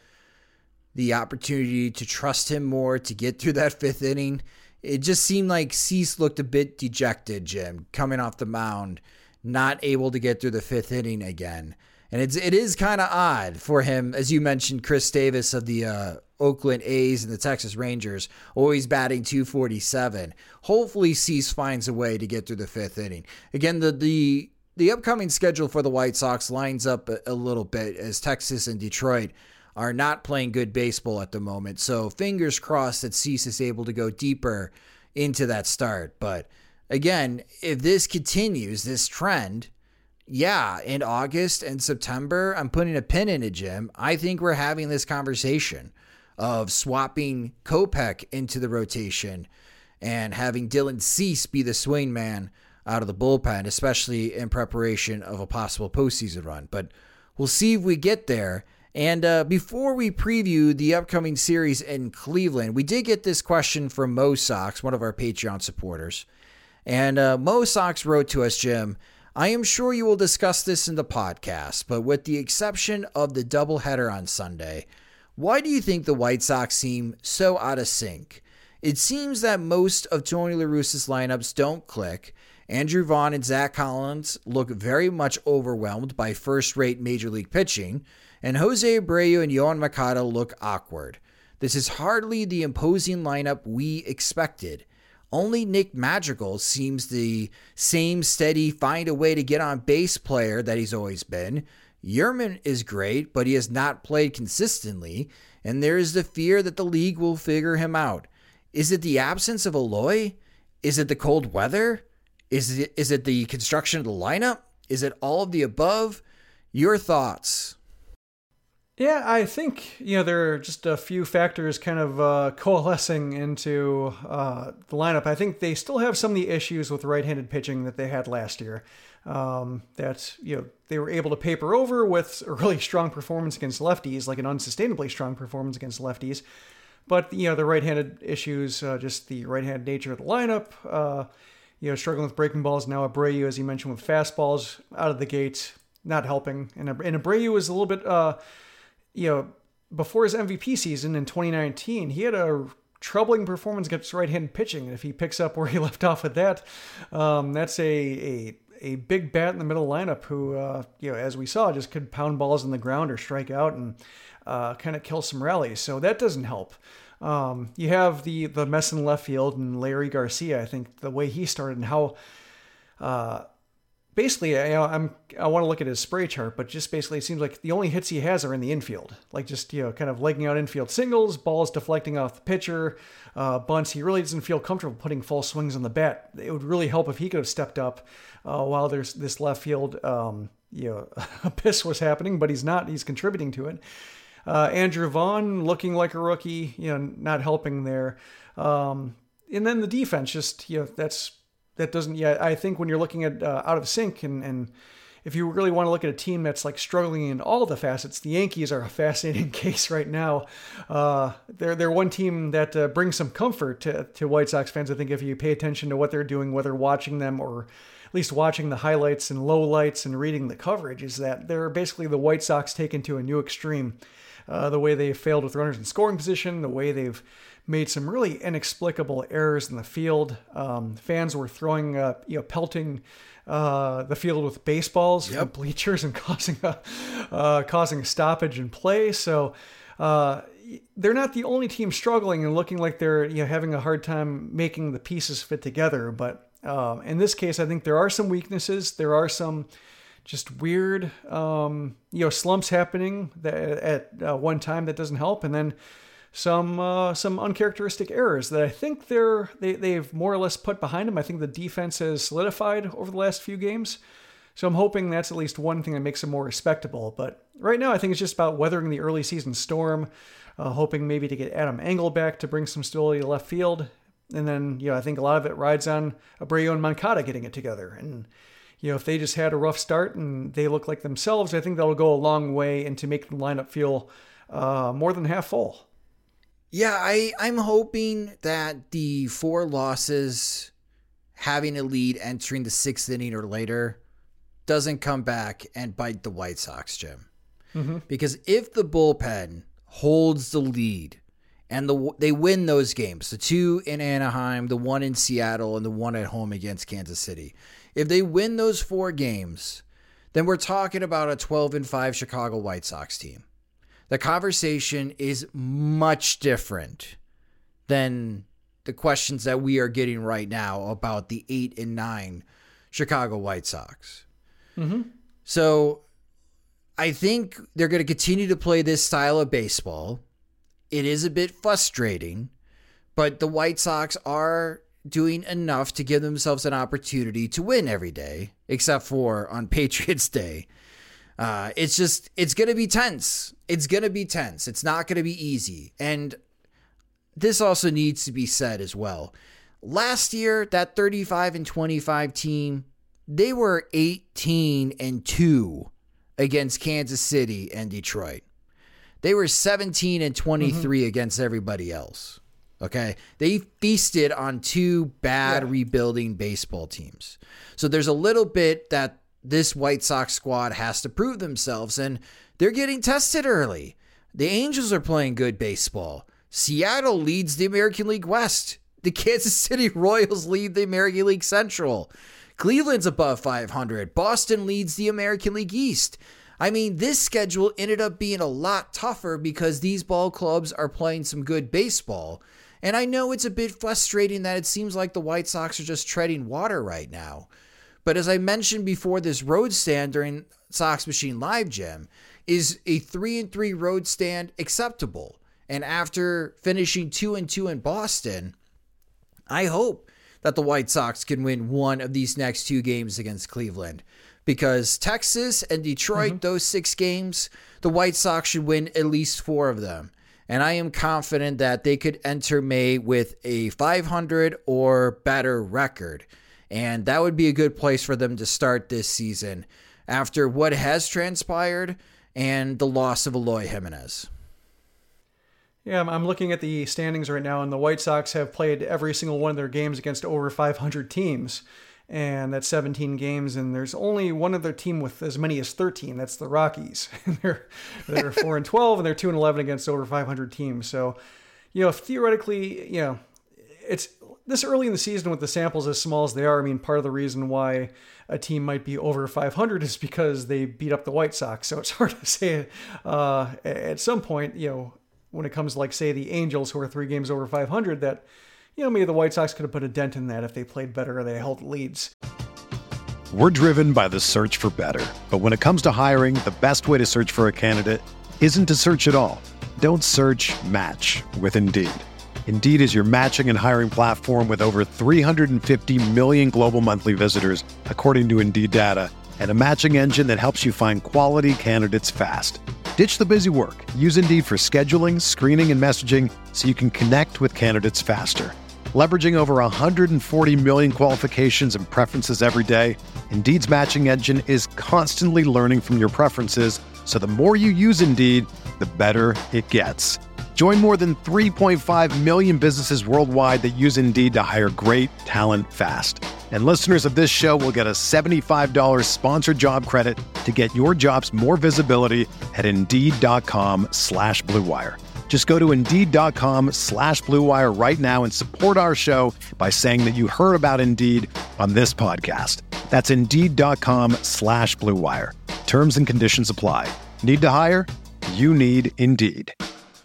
the opportunity to trust him more to get through that fifth inning. It just seemed like Cease looked a bit dejected, Jim, coming off the mound, not able to get through the fifth inning again. And it's, it is kind of odd for him, as you mentioned, Chris Davis of the uh, Oakland A's and the Texas Rangers, always batting two forty-seven. Hopefully Cease finds a way to get through the fifth inning. Again, the the, the upcoming schedule for the White Sox lines up a, a little bit, as Texas and Detroit are not playing good baseball at the moment. So fingers crossed that Cease is able to go deeper into that start. But again, if this continues, this trend, yeah, in August and September, I'm putting a pin in it, Jim. I think we're having this conversation of swapping Kopech into the rotation and having Dylan Cease be the swing man out of the bullpen, especially in preparation of a possible postseason run. But we'll see if we get there. And uh, before we preview the upcoming series in Cleveland, we did get this question from Mo Sox, one of our Patreon supporters. And uh, Mo Sox wrote to us, Jim, I am sure you will discuss this in the podcast, but with the exception of the doubleheader on Sunday, why do you think the White Sox seem so out of sync? It seems that most of Tony La Russa's lineups don't click. Andrew Vaughn and Zach Collins look very much overwhelmed by first-rate Major League pitching, and Jose Abreu and Yohan Moncada look awkward. This is hardly the imposing lineup we expected. Only Nick Madrigal seems the same steady, find a way to get on base player that he's always been. Yerman is great, but he has not played consistently, and there is the fear that the league will figure him out. Is it the absence of Eloy? Is it the cold weather? Is it, is it the construction of the lineup? Is it all of the above? Your thoughts? Yeah, I think, you know, there are just a few factors kind of uh, coalescing into uh, the lineup. I think they still have some of the issues with right-handed pitching that they had last year. Um, that, you know, they were able to paper over with a really strong performance against lefties, like an unsustainably strong performance against lefties. But, you know, the right-handed issues, uh, just the right-handed nature of the lineup, uh, you know, struggling with breaking balls. Now Abreu, as you mentioned, with fastballs out of the gate, not helping. And, and Abreu is a little bit... Uh, You know, before his M V P season in twenty nineteen, he had a troubling performance against right-handed pitching. And if he picks up where he left off with that, um, that's a, a a big bat in the middle lineup who, uh, you know, as we saw, just could pound balls on the ground or strike out and uh, kind of kill some rallies. So that doesn't help. Um, you have the the mess in left field and Larry Garcia. I think the way he started and how uh, basically, I, I'm I want to look at his spray chart, but just basically it seems like the only hits he has are in the infield, like just, you know, kind of legging out infield singles, balls deflecting off the pitcher, uh, bunts. He really doesn't feel comfortable putting full swings on the bat. It would really help if he could have stepped up uh, while there's this left field, um, you know, abyss was happening, but he's not. He's contributing to it. Uh, Andrew Vaughn looking like a rookie, you know, not helping there. Um, and then the defense, just, you know, that's, that doesn't, yeah, I think when you're looking at uh, out of sync and, and if you really want to look at a team that's like struggling in all the facets, the Yankees are a fascinating case right now. Uh, they're, they're one team that uh, brings some comfort to, to White Sox fans. I think if you pay attention to what they're doing, whether watching them or at least watching the highlights and lowlights and reading the coverage, is that they're basically the White Sox taken to a new extreme. Uh, the way they failed with runners in scoring position, the way they've made some really inexplicable errors in the field. Um, fans were throwing, uh, you know, pelting uh, the field with baseballs Yep. from bleachers and causing a uh, causing a stoppage in play. So uh, they're not the only team struggling and looking like they're, you know, having a hard time making the pieces fit together. But um, in this case, I think there are some weaknesses. There are some just weird, um, you know, slumps happening that at uh, one time that doesn't help, and then some uh, some uncharacteristic errors that I think they're they they've more or less put behind them. I think the defense has solidified over the last few games, so I'm hoping that's at least one thing that makes them more respectable. But right now, I think it's just about weathering the early season storm, uh, hoping maybe to get Adam Engel back to bring some stability to left field, and then, you know, I think a lot of it rides on Abreu and Moncada getting it together. And you know, if they just had a rough start and they look like themselves, I think that'll go a long way into making the lineup feel uh, more than half full. Yeah, I, I'm hoping that the four losses, having a lead entering the sixth inning or later, doesn't come back and bite the White Sox, Jim. Mm-hmm. Because if the bullpen holds the lead and the they win those games, the two in Anaheim, the one in Seattle, and the one at home against Kansas City, if they win those four games, then we're talking about a twelve and five Chicago White Sox team. The conversation is much different than the questions that we are getting right now about the eight and nine Chicago White Sox. Mm-hmm. So I think they're going to continue to play this style of baseball. It is a bit frustrating, but the White Sox are doing enough to give themselves an opportunity to win every day, except for on Patriots Day. Uh, it's just, it's going to be tense. It's going to be tense. It's not going to be easy. And this also needs to be said as well. Last year, that thirty-five and twenty-five team, they were eighteen and two against Kansas City and Detroit. They were seventeen and twenty-three mm-hmm. against everybody else. Okay. They feasted on two bad yeah. rebuilding baseball teams. So there's a little bit that this White Sox squad has to prove themselves, and they're getting tested early. The Angels are playing good baseball. Seattle leads the American League West. The Kansas City Royals lead the American League Central. Cleveland's above five hundred. Boston leads the American League East. I mean, this schedule ended up being a lot tougher because these ball clubs are playing some good baseball. And I know it's a bit frustrating that it seems like the White Sox are just treading water right now. But as I mentioned before, this road stand during Sox Machine Live, Jim, is a three and three road stand acceptable? And after finishing two and two in Boston, I hope that the White Sox can win one of these next two games against Cleveland. Because Texas and Detroit, mm-hmm. those six games, the White Sox should win at least four of them. And I am confident that they could enter May with a five hundred or better record. And that would be a good place for them to start this season after what has transpired and the loss of Eloy Jimenez. Yeah, I'm looking at the standings right now, and the White Sox have played every single one of their games against over five hundred teams. And that's seventeen games, and there's only one other team with as many as thirteen. That's the Rockies. they're they're four and twelve, and they're two and eleven against over five hundred teams. So, you know, theoretically, you know, it's this early in the season with the samples as small as they are. I mean, part of the reason why a team might be over five hundred is because they beat up the White Sox. So it's hard to say. Uh, at some point, you know, when it comes to, like, say, the Angels, who are three games over five hundred, that, you know, maybe the White Sox could have put a dent in that if they played better or they held leads. We're driven by the search for better. But when it comes to hiring, the best way to search for a candidate isn't to search at all. Don't search, match with Indeed. Indeed is your matching and hiring platform with over three hundred fifty million global monthly visitors, according to Indeed data, and a matching engine that helps you find quality candidates fast. Ditch the busy work. Use Indeed for scheduling, screening, and messaging so you can connect with candidates faster. Leveraging over one hundred forty million qualifications and preferences every day, Indeed's matching engine is constantly learning from your preferences, so the more you use Indeed, the better it gets. Join more than three point five million businesses worldwide that use Indeed to hire great talent fast. And listeners of this show will get a seventy-five dollars sponsored job credit to get your jobs more visibility at Indeed.com slash Blue Wire. Just go to Indeed.com slash Blue Wire right now and support our show by saying that you heard about Indeed on this podcast. That's Indeed.com slash Blue Wire. Terms and conditions apply. Need to hire? You need Indeed.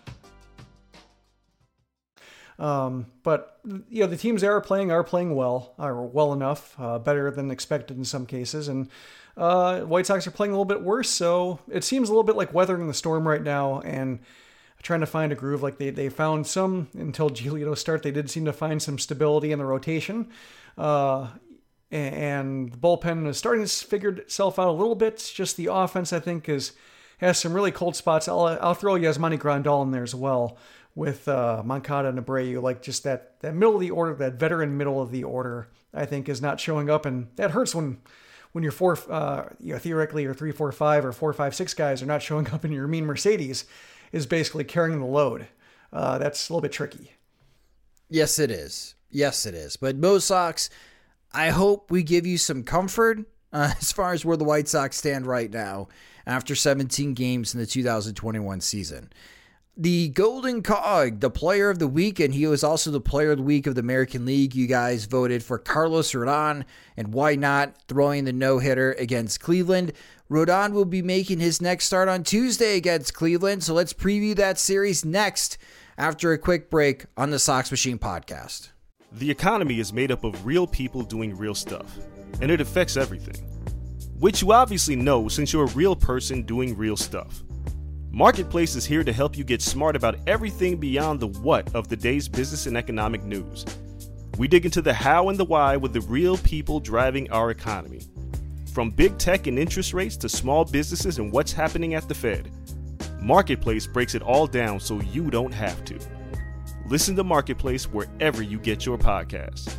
Um, but, you know, the teams that are playing are playing well, are well enough, uh, better than expected in some cases. And uh, White Sox are playing a little bit worse, so it seems a little bit like weathering the storm right now and trying to find a groove. Like they, they found some, until Giolito's start, they did seem to find some stability in the rotation. Uh, and the bullpen is starting to figure itself out a little bit. It's just the offense, I think, is has some really cold spots. I'll, I'll throw Yasmani Grandal in there as well, with uh, Moncada and Abreu. Like just that, that middle of the order, that veteran middle of the order, I think is not showing up. And that hurts when when your four, uh, you know, theoretically your three, four, five, or four, five, six guys are not showing up, and your mean Mercedes is basically carrying the load. Uh, that's a little bit tricky. Yes, it is. Yes, it is. But Mo Sox, I hope we give you some comfort uh, as far as where the White Sox stand right now after seventeen games in the two thousand twenty-one season. The Golden Cog, the player of the week, and he was also the player of the week of the American League. You guys voted for Carlos Rodon, and why not, throwing the no-hitter against Cleveland. Rodon will be making his next start on Tuesday against Cleveland, so let's preview that series next after a quick break on the Sox Machine podcast. The economy is made up of real people doing real stuff, and it affects everything, which you obviously know since you're a real person doing real stuff. Marketplace is here to help you get smart about everything beyond the what of the day's business and economic news. We dig into the how and the why with the real people driving our economy. From big tech and interest rates to small businesses and what's happening at the Fed, Marketplace breaks it all down so you don't have to. Listen to Marketplace wherever you get your podcasts.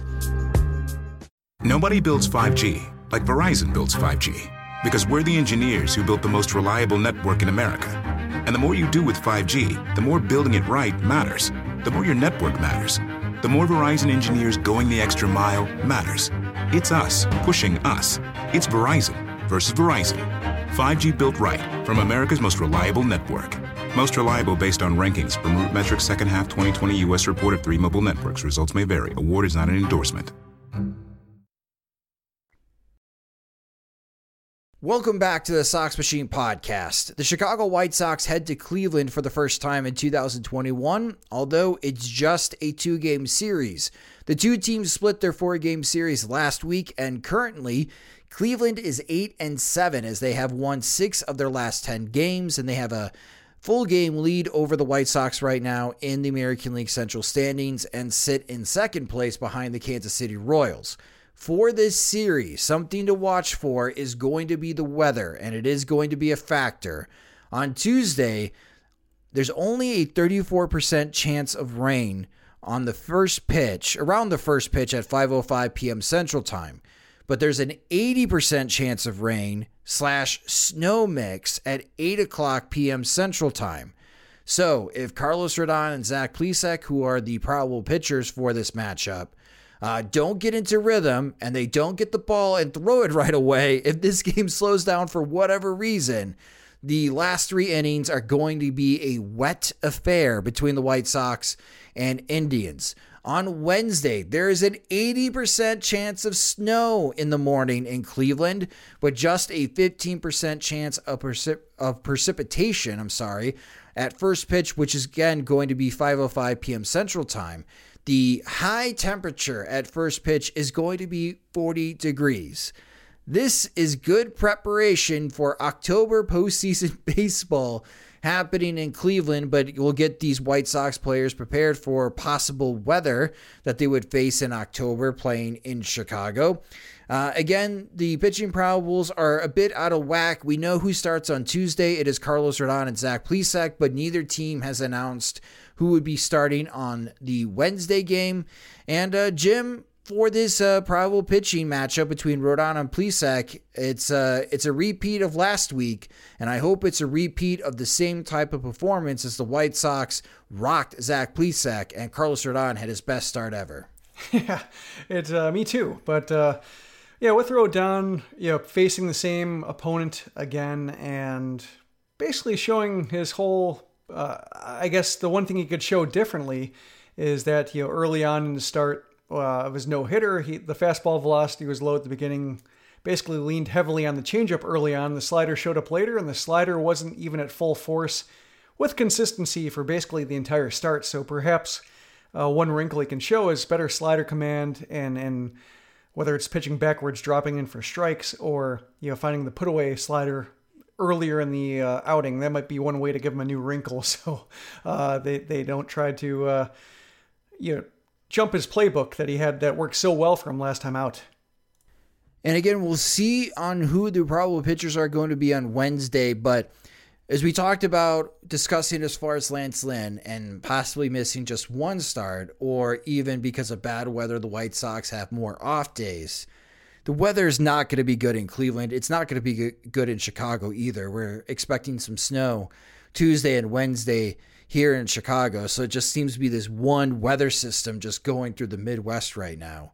Nobody builds five G like Verizon builds five G, because we're the engineers who built the most reliable network in America. And the more you do with five G, the more building it right matters. The more your network matters. The more Verizon engineers going the extra mile matters. It's us pushing us. It's Verizon versus Verizon. five G built right from America's most reliable network. Most reliable based on rankings from RootMetrics second half twenty twenty U S report of three mobile networks. Results may vary. Award is not an endorsement. Welcome back to the Sox Machine podcast. The Chicago White Sox head to Cleveland for the first time in two thousand twenty-one, although it's just a two-game series. The two teams split their four-game series last week, and currently, Cleveland is eight and seven as they have won six of their last ten games, and they have a full game lead over the White Sox right now in the American League Central standings and sit in second place behind the Kansas City Royals. For this series, something to watch for is going to be the weather, and it is going to be a factor. On Tuesday, there's only a thirty-four percent chance of rain on the first pitch, around the first pitch at five oh five p.m. Central Time. But there's an eighty percent chance of rain slash snow mix at eight o'clock p.m. Central Time. So if Carlos Rodon and Zach Plesac, who are the probable pitchers for this matchup, Uh, don't get into rhythm and they don't get the ball and throw it right away, if this game slows down for whatever reason, the last three innings are going to be a wet affair between the White Sox and Indians. On Wednesday, there is an eighty percent chance of snow in the morning in Cleveland, but just a fifteen percent chance of, precip- of precipitation, I'm sorry, at first pitch, which is again going to be five oh five p.m. Central Time. The high temperature at first pitch is going to be forty degrees. This is good preparation for October postseason baseball happening in Cleveland, but we'll get these White Sox players prepared for possible weather that they would face in October playing in Chicago. Uh, again, the pitching probables are a bit out of whack. We know who starts on Tuesday. It is Carlos Rodon and Zach Plesac, but neither team has announced who would be starting on the Wednesday game. And uh, Jim, for this uh, probable pitching matchup between Rodon and Plesac, it's, uh, it's a repeat of last week, and I hope it's a repeat of the same type of performance as the White Sox rocked Zach Plesac, and Carlos Rodon had his best start ever. Yeah, it's uh, me too, but... Uh... Yeah, with Rodon, you know, facing the same opponent again and basically showing his whole, uh, I guess the one thing he could show differently is that, you know, early on in the start uh, of his no-hitter, he, the fastball velocity was low at the beginning, basically leaned heavily on the changeup early on. The slider showed up later, and the slider wasn't even at full force with consistency for basically the entire start. So perhaps uh, one wrinkle he can show is better slider command and, and whether it's pitching backwards, dropping in for strikes, or, you know, finding the put-away slider earlier in the uh, outing. That might be one way to give him a new wrinkle, so uh, they they don't try to uh, you know jump his playbook that he had that worked so well for him last time out. And again, we'll see on who the probable pitchers are going to be on Wednesday, but as we talked about discussing as far as Lance Lynn and possibly missing just one start, or even because of bad weather, the White Sox have more off days. The weather is not going to be good in Cleveland. It's not going to be good in Chicago either. We're expecting some snow Tuesday and Wednesday here in Chicago. So it just seems to be this one weather system just going through the Midwest right now.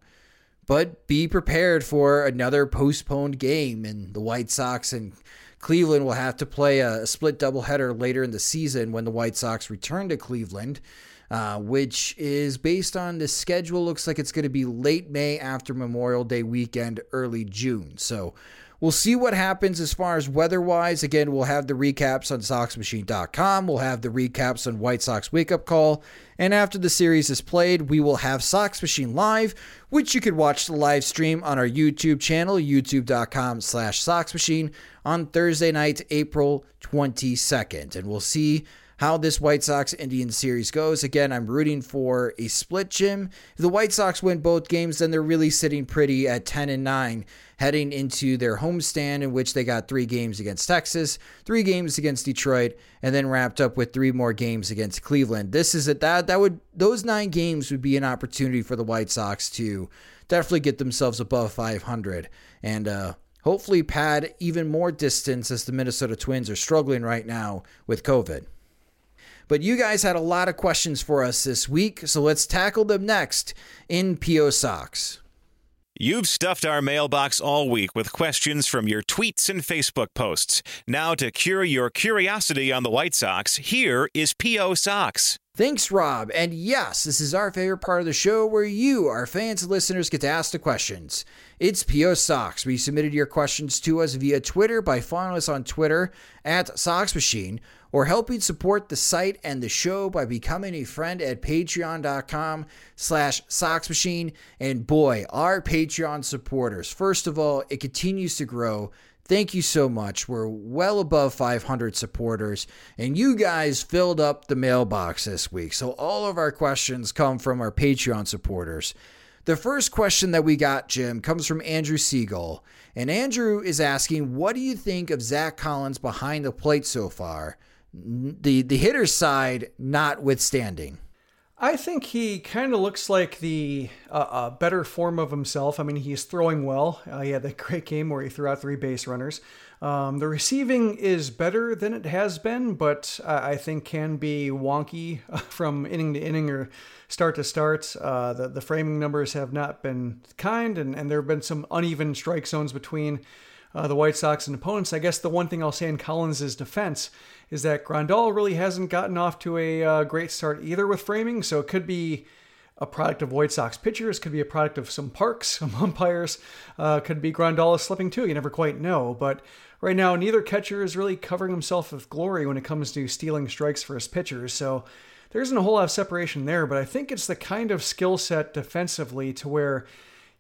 But be prepared for another postponed game, and the White Sox and Cleveland will have to play a split doubleheader later in the season when the White Sox return to Cleveland, uh, which is based on the schedule. Looks like it's going to be late May after Memorial Day weekend, early June. So we'll see what happens as far as weather-wise. Again, we'll have the recaps on Sox Machine dot com. We'll have the recaps on White Sox Wake Up Call. And after the series is played, we will have Sox Machine Live, which you could watch the live stream on our YouTube channel, youtube dot com slash Sox Machine, on Thursday night, April twenty-second. And we'll see how this White Sox-Indians series goes. Again, I'm rooting for a split, Jim. If the White Sox win both games, then they're really sitting pretty at ten and nine, heading into their homestand, in which they got three games against Texas, three games against Detroit, and then wrapped up with three more games against Cleveland. This is it. That that would those nine games would be an opportunity for the White Sox to definitely get themselves above five hundred and uh, hopefully pad even more distance, as the Minnesota Twins are struggling right now with COVID. But you guys had a lot of questions for us this week, so let's tackle them next in P O Sox. You've stuffed our mailbox all week with questions from your tweets and Facebook posts. Now, to cure your curiosity on the White Sox, here is P O Sox. Thanks, Rob. And yes, this is our favorite part of the show where you, our fans and listeners, get to ask the questions. It's P O Sox. We submitted your questions to us via Twitter by following us on Twitter at Sox Machine, or helping support the site and the show by becoming a friend at patreon.com slash Sox Machine. And boy, our Patreon supporters, first of all, it continues to grow. Thank you so much. We're well above five hundred supporters, and you guys filled up the mailbox this week. So all of our questions come from our Patreon supporters. The first question that we got, Jim, comes from Andrew Siegel. And Andrew is asking, what do you think of Zach Collins behind the plate so far? The, the hitter's side notwithstanding. I think he kind of looks like the uh, uh, better form of himself. I mean, he's throwing well. Uh, he had that great game where he threw out three base runners. Um, the receiving is better than it has been, but uh, I think can be wonky from inning to inning or start to start. Uh, the, the framing numbers have not been kind, and, and there have been some uneven strike zones between uh, the White Sox and opponents. I guess the one thing I'll say in Collins' defense is that Grandal really hasn't gotten off to a uh, great start either with framing, so it could be a product of White Sox pitchers, could be a product of some parks, some umpires, uh, could be Grandal slipping too, you never quite know. But right now, neither catcher is really covering himself with glory when it comes to stealing strikes for his pitchers, so there isn't a whole lot of separation there, but I think it's the kind of skill set defensively to where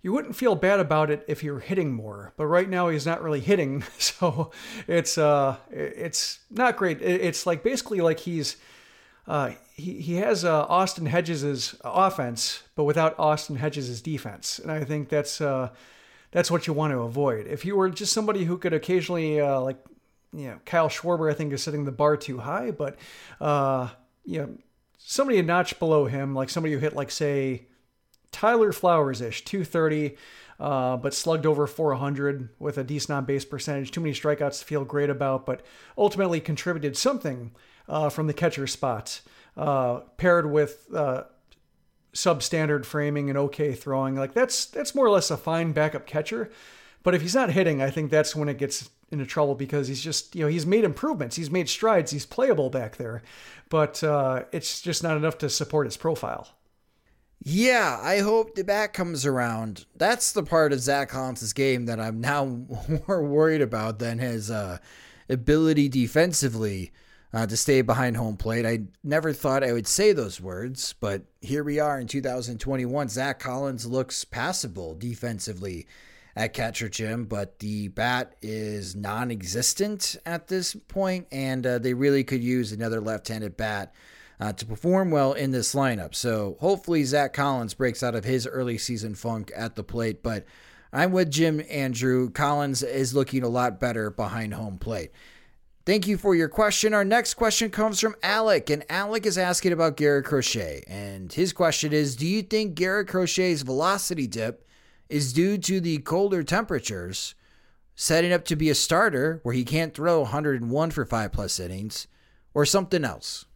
you wouldn't feel bad about it if you were hitting more, but right now he's not really hitting, so it's uh it's not great. It's like basically like he's uh he he has uh, Austin Hedges' offense, but without Austin Hedges' defense, and I think that's uh that's what you want to avoid. If you were just somebody who could occasionally uh, like you know Kyle Schwarber, I think is setting the bar too high, but uh you know somebody a notch below him, like somebody who hit like say Tyler Flowers-ish, two thirty, uh, but slugged over four hundred with a decent on-base percentage. Too many strikeouts to feel great about, but ultimately contributed something uh, from the catcher spot, uh, paired with uh, substandard framing and okay throwing. Like that's that's more or less a fine backup catcher. But if he's not hitting, I think that's when it gets into trouble because he's just, you know, he's made improvements. He's made strides. He's playable back there, but uh, it's just not enough to support his profile. Yeah, I hope the bat comes around. That's the part of Zach Collins' game that I'm now more worried about than his uh, ability defensively uh, to stay behind home plate. I never thought I would say those words, but here we are in two thousand twenty-one. Zach Collins looks passable defensively at catcher, Jim, but the bat is non-existent at this point, and uh, they really could use another left-handed bat Uh, to perform well in this lineup. So hopefully Zach Collins breaks out of his early season funk at the plate, but I'm with Jim, Andrew. Collins is looking a lot better behind home plate. Thank you for your question. Our next question comes from Alec, and Alec is asking about Garrett Crochet, and his question is, do you think Garrett Crochet's velocity dip is due to the colder temperatures, setting up to be a starter where he can't throw one hundred one for five plus innings, or something else?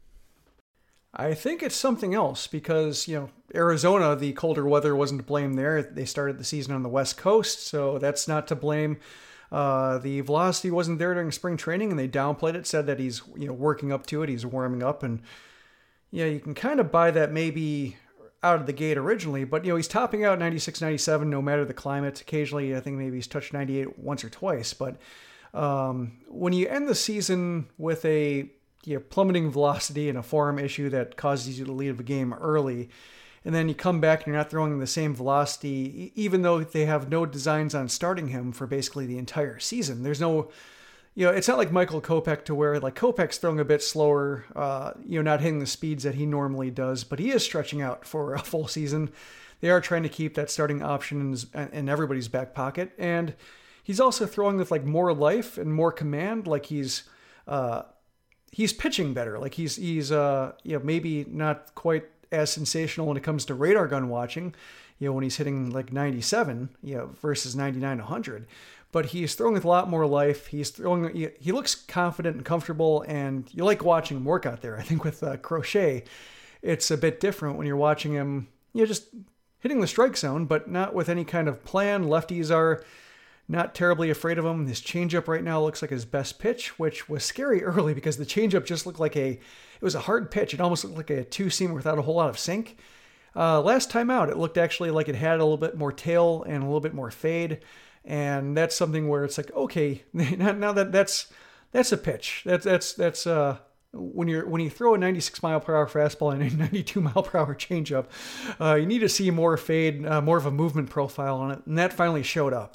I think it's something else because, you know, Arizona, the colder weather wasn't to blame there. They started the season on the West Coast, so that's not to blame. Uh, the velocity wasn't there during spring training, and they downplayed it, said that he's, you know, working up to it, he's warming up, and, yeah, you can kind of buy that maybe out of the gate originally, but, you know, he's topping out ninety-six, ninety-seven no matter the climate. Occasionally, I think maybe he's touched ninety-eight once or twice, but um, when you end the season with a you know, plummeting velocity and a form issue that causes you to leave a game early, and then you come back and you're not throwing the same velocity, even though they have no designs on starting him for basically the entire season. There's no, you know, it's not like Michael Kopech to where like Kopech's throwing a bit slower, uh, you know, not hitting the speeds that he normally does, but he is stretching out for a full season. They are trying to keep that starting option in, his, in everybody's back pocket. And he's also throwing with like more life and more command. Like he's, uh, He's pitching better. Like he's, he's, uh, you know, maybe not quite as sensational when it comes to radar gun watching, you know, when he's hitting like ninety-seven, you know, versus ninety-nine, one hundred, but he's throwing with a lot more life. He's throwing, he, he looks confident and comfortable, and you like watching him work out there. I think with uh, Crochet, it's a bit different when you're watching him, you know, just hitting the strike zone, but not with any kind of plan. Lefties are not terribly afraid of him. His changeup right now looks like his best pitch, which was scary early because the changeup just looked like a, it was a hard pitch. It almost looked like a two-seamer without a whole lot of sink. Uh, last time out, it looked actually like it had a little bit more tail and a little bit more fade. And that's something where it's like, okay, now that that's, that's a pitch. That's, that's, that's, uh, when you're, when you throw a ninety-six mile per hour fastball and a ninety-two mile per hour changeup, uh, you need to see more fade, uh, more of a movement profile on it. And that finally showed up.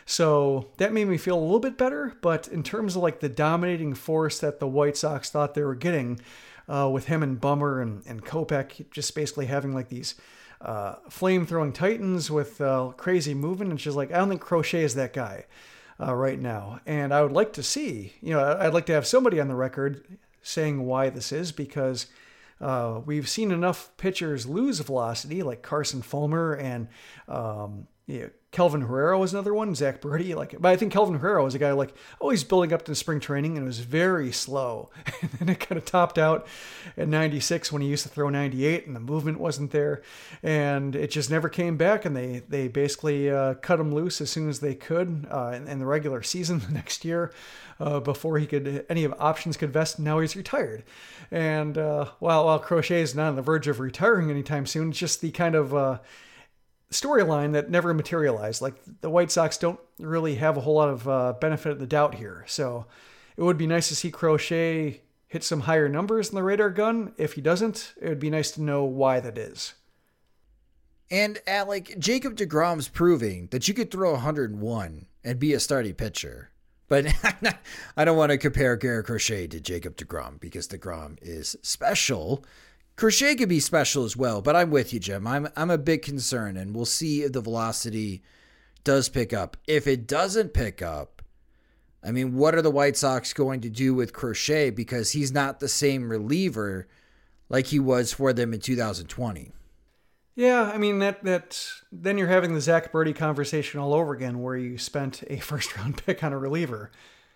So that made me feel a little bit better, but in terms of like the dominating force that the White Sox thought they were getting uh, with him and Bummer and, and Kopech just basically having like these uh, flame-throwing titans with uh, crazy movement, and just like, I don't think Crochet is that guy uh, right now. And I would like to see, you know, I'd like to have somebody on the record saying why this is, because uh, we've seen enough pitchers lose velocity, like Carson Fulmer and um, yeah, Kelvin Herrera was another one. Zach Birdie, like, but I think Kelvin Herrera was a guy like, oh, he's building up to spring training and it was very slow. And then it kind of topped out at ninety-six when he used to throw ninety-eight and the movement wasn't there. And it just never came back. And they, they basically uh, cut him loose as soon as they could uh, in, in the regular season the next year uh, before he could, any of options could vest. And now he's retired. And uh, while, while Crochet is not on the verge of retiring anytime soon, it's just the kind of, uh, storyline that never materialized. Like the White Sox don't really have a whole lot of uh, benefit of the doubt here. So it would be nice to see Crochet hit some higher numbers in the radar gun. If he doesn't, it would be nice to know why that is. And Alec, Jacob deGrom's proving that you could throw one hundred one and be a starting pitcher. But I don't want to compare Garrett Crochet to Jacob deGrom because deGrom is special. Crochet could be special as well, but I'm with you, Jim. I'm I'm a bit concerned, and we'll see if the velocity does pick up. If it doesn't pick up, I mean, what are the White Sox going to do with Crochet? Because he's not the same reliever like he was for them in two thousand twenty. Yeah, I mean, that that then you're having the Zach Birdie conversation all over again, where you spent a first-round pick on a reliever,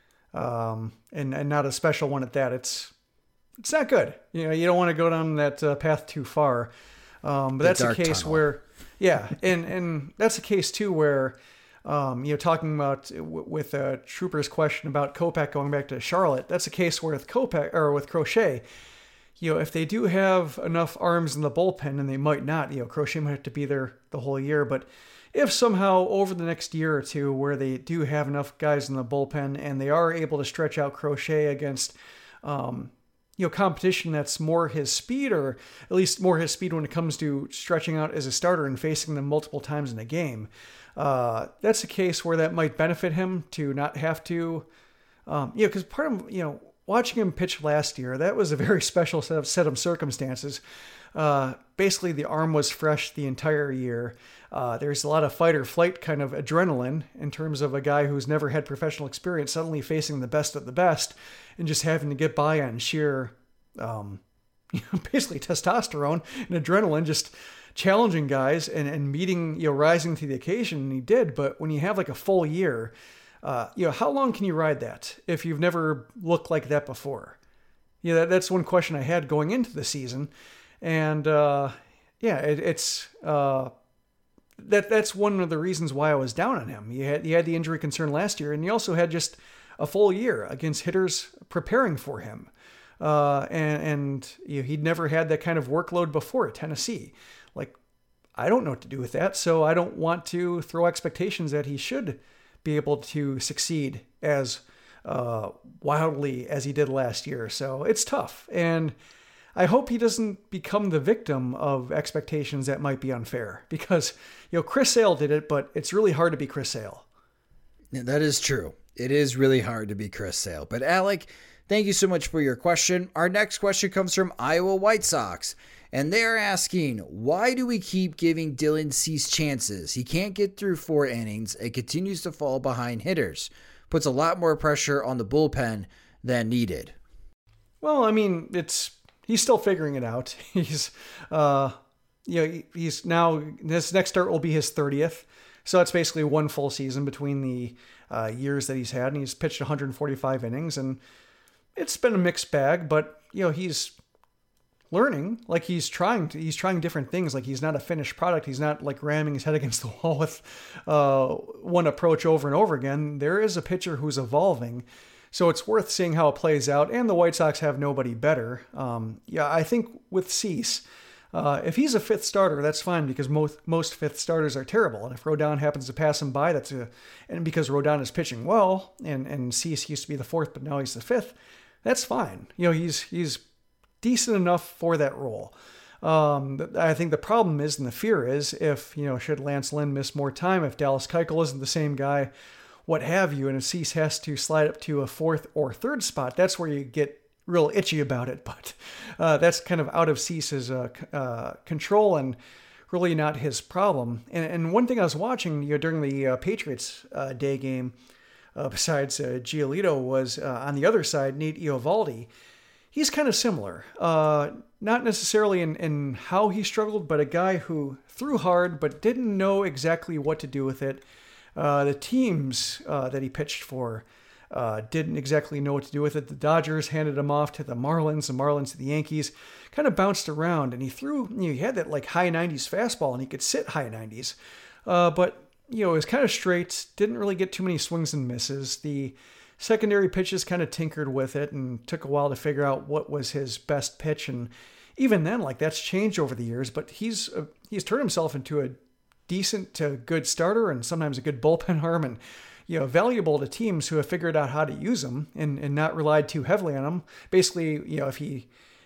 um, and and not a special one at that. It's it's not good. You know, you don't want to go down that uh, path too far. Um, but the that's a case tunnel. where, yeah, and and that's a case too where, um, you know, talking about w- with uh, Trooper's question about Kopech going back to Charlotte. That's a case where with Kopech or with Crochet. You know, if they do have enough arms in the bullpen, and they might not, you know, Crochet might have to be there the whole year. But if somehow over the next year or two where they do have enough guys in the bullpen and they are able to stretch out Crochet against, um, you know, competition that's more his speed, or at least more his speed when it comes to stretching out as a starter and facing them multiple times in a game, uh, that's a case where that might benefit him to not have to, um, you know, because part of, you know, watching him pitch last year, that was a very special set of, set of circumstances. Uh, basically, the arm was fresh the entire year. Uh, there's a lot of fight or flight kind of adrenaline in terms of a guy who's never had professional experience suddenly facing the best of the best and just having to get by on sheer, um, you know, basically testosterone and adrenaline, just challenging guys and, and meeting, you know, rising to the occasion. And he did. But when you have like a full year, Uh, you know, how long can you ride that if you've never looked like that before? Yeah, that, that's one question I had going into the season. And, uh, yeah, it, it's, uh, that, that's one of the reasons why I was down on him. You had, you had the injury concern last year, and you also had just a full year against hitters preparing for him. Uh, and, and you know, he'd never had that kind of workload before at Tennessee. Like, I don't know what to do with that. So I don't want to throw expectations that he should be able to succeed as uh, wildly as he did last year. So it's tough. And I hope he doesn't become the victim of expectations that might be unfair, because, you know, Chris Sale did it, but it's really hard to be Chris Sale. Yeah, that is true. It is really hard to be Chris Sale. But Alec, thank you so much for your question. Our next question comes from Iowa White Sox. And they're asking, why do we keep giving Dylan Cease chances? He can't get through four innings and continues to fall behind hitters. Puts a lot more pressure on the bullpen than needed. Well, I mean, it's he's still figuring it out. He's, uh, you know, he's now, this next start will be his thirtieth. So that's basically one full season between the uh, years that he's had. And he's pitched one hundred forty-five innings. And it's been a mixed bag, but, you know, he's learning, like he's trying to, he's trying different things. Like he's not a finished product. He's not like ramming his head against the wall with uh, one approach over and over again. There is a pitcher who's evolving. So it's worth seeing how it plays out. And the White Sox have nobody better. Um, yeah, I think with Cease, uh, if he's a fifth starter, that's fine, because most most fifth starters are terrible. And if Rodon happens to pass him by, that's a, and because Rodon is pitching well, and, and Cease used to be the fourth, but now he's the fifth, that's fine. You know, he's, he's, decent enough for that role. Um, I think the problem is, and the fear is, if, you know, should Lance Lynn miss more time, if Dallas Keuchel isn't the same guy, what have you, and if Cease has to slide up to a fourth or third spot, that's where you get real itchy about it. But uh, that's kind of out of Cease's uh, uh, control and really not his problem. And, and one thing I was watching, you know, during the uh, Patriots uh, day game, uh, besides uh, Giolito, was uh, on the other side, Nate Eovaldi. He's kind of similar, uh, not necessarily in, in how he struggled, but a guy who threw hard but didn't know exactly what to do with it. Uh, the teams uh, that he pitched for uh, didn't exactly know what to do with it. The Dodgers handed him off to the Marlins, the Marlins to the Yankees, kind of bounced around, and he threw, you know, he had that like high nineties fastball, and he could sit high nineties, uh, but, you know, it was kind of straight, didn't really get too many swings and misses. The secondary pitches kind of tinkered with it and took a while to figure out what was his best pitch. And even then, like, that's changed over the years, but he's, uh, he's turned himself into a decent to good starter and sometimes a good bullpen arm, and, you know, valuable to teams who have figured out how to use him and, and not relied too heavily on him. Basically, you know, if he,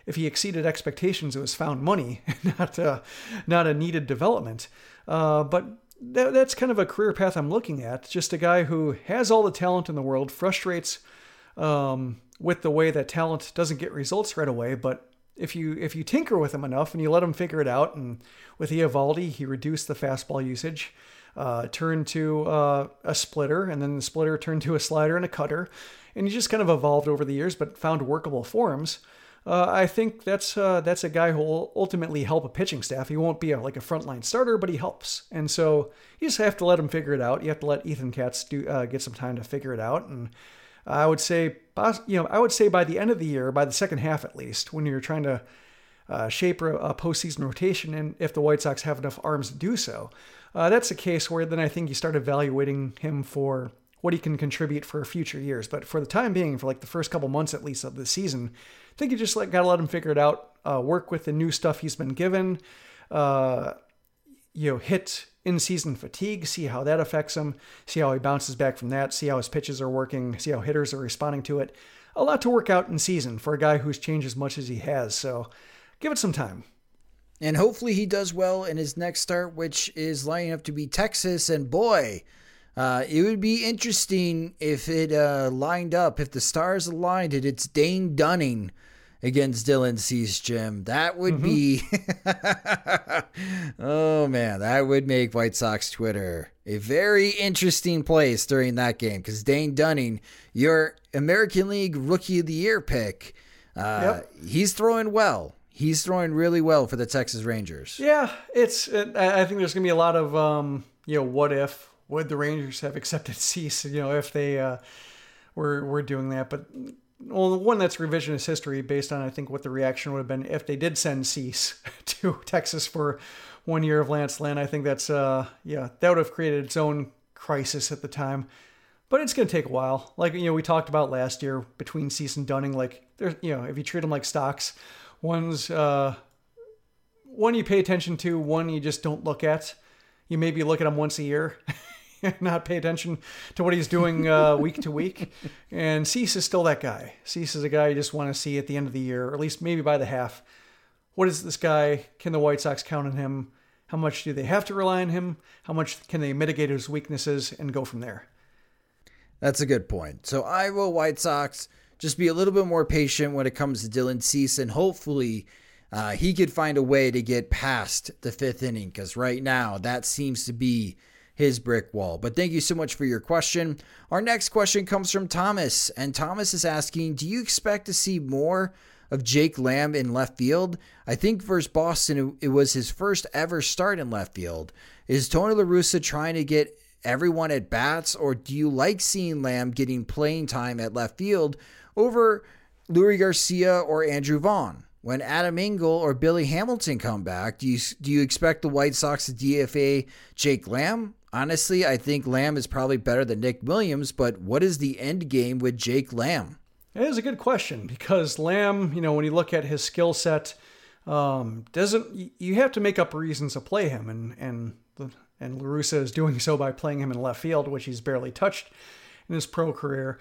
if he exceeded expectations, it was found money, not uh, not a needed development. Uh, but that, that's kind of a career path I'm looking at. Just a guy who has all the talent in the world, frustrates um, with the way that talent doesn't get results right away. But if you if you tinker with him enough and you let him figure it out, and with Eovaldi, he reduced the fastball usage, uh, turned to uh, a splitter, and then the splitter turned to a slider and a cutter. And he just kind of evolved over the years, but found workable forms. Uh, I think that's uh, that's a guy who will ultimately help a pitching staff. He won't be a, like a frontline starter, but he helps. And so you just have to let him figure it out. You have to let Ethan Katz do uh, get some time to figure it out. And I would say, you know, I would say by the end of the year, by the second half at least, when you're trying to uh, shape a, a postseason rotation, and if the White Sox have enough arms to do so, uh, that's a case where then I think you start evaluating him for what he can contribute for future years. But for the time being, for like the first couple months at least of the season, I think you just like got to let him figure it out, uh, work with the new stuff he's been given, uh, you know, hit in-season fatigue, see how that affects him, see how he bounces back from that, see how his pitches are working, see how hitters are responding to it. A lot to work out in season for a guy who's changed as much as he has. So give it some time. And hopefully he does well in his next start, which is lining up to be Texas. And boy, Uh, it would be interesting if it uh, lined up, if the stars aligned and it's Dane Dunning against Dylan Cease, Jim. That would mm-hmm. be, oh man, that would make White Sox Twitter a very interesting place during that game, because Dane Dunning, your American League Rookie of the Year pick, uh, yep. he's throwing well. He's throwing really well for the Texas Rangers. Yeah, it's. It, I think there's going to be a lot of, um, you know, what if. Would the Rangers have accepted Cease, you know, if they uh, were were doing that? But well, the one that's revisionist history based on, I think, what the reaction would have been if they did send Cease to Texas for one year of Lance Lynn. I think that's, uh, yeah, that would have created its own crisis at the time. But it's going to take a while. Like, you know, we talked about last year between Cease and Dunning, like, there's, you know, if you treat them like stocks, one's, uh, one you pay attention to, one you just don't look at. You maybe look at him once a year. Not pay attention to what he's doing uh, week to week. And Cease is still that guy. Cease is a guy you just want to see at the end of the year, or at least maybe by the half. What is this guy? Can the White Sox count on him? How much do they have to rely on him? How much can they mitigate his weaknesses and go from there? That's a good point. So Iowa White Sox, just be a little bit more patient when it comes to Dylan Cease, and hopefully uh, he could find a way to get past the fifth inning, because right now that seems to be his brick wall. But thank you so much for your question. Our next question comes from Thomas, and Thomas is asking, do you expect to see more of Jake Lamb in left field? I think versus Boston, it was his first ever start in left field. Is Tony La Russa trying to get everyone at bats, or do you like seeing Lamb getting playing time at left field over Luis Garcia or Andrew Vaughn? When Adam Engel or Billy Hamilton come back, do you do you expect the White Sox to D F A Jake Lamb? Honestly, I think Lamb is probably better than Nick Williams, but what is the end game with Jake Lamb? It is a good question, because Lamb, you know, when you look at his skill set, um, doesn't you have to make up reasons to play him, and and and La Russa is doing so by playing him in left field, which he's barely touched in his pro career.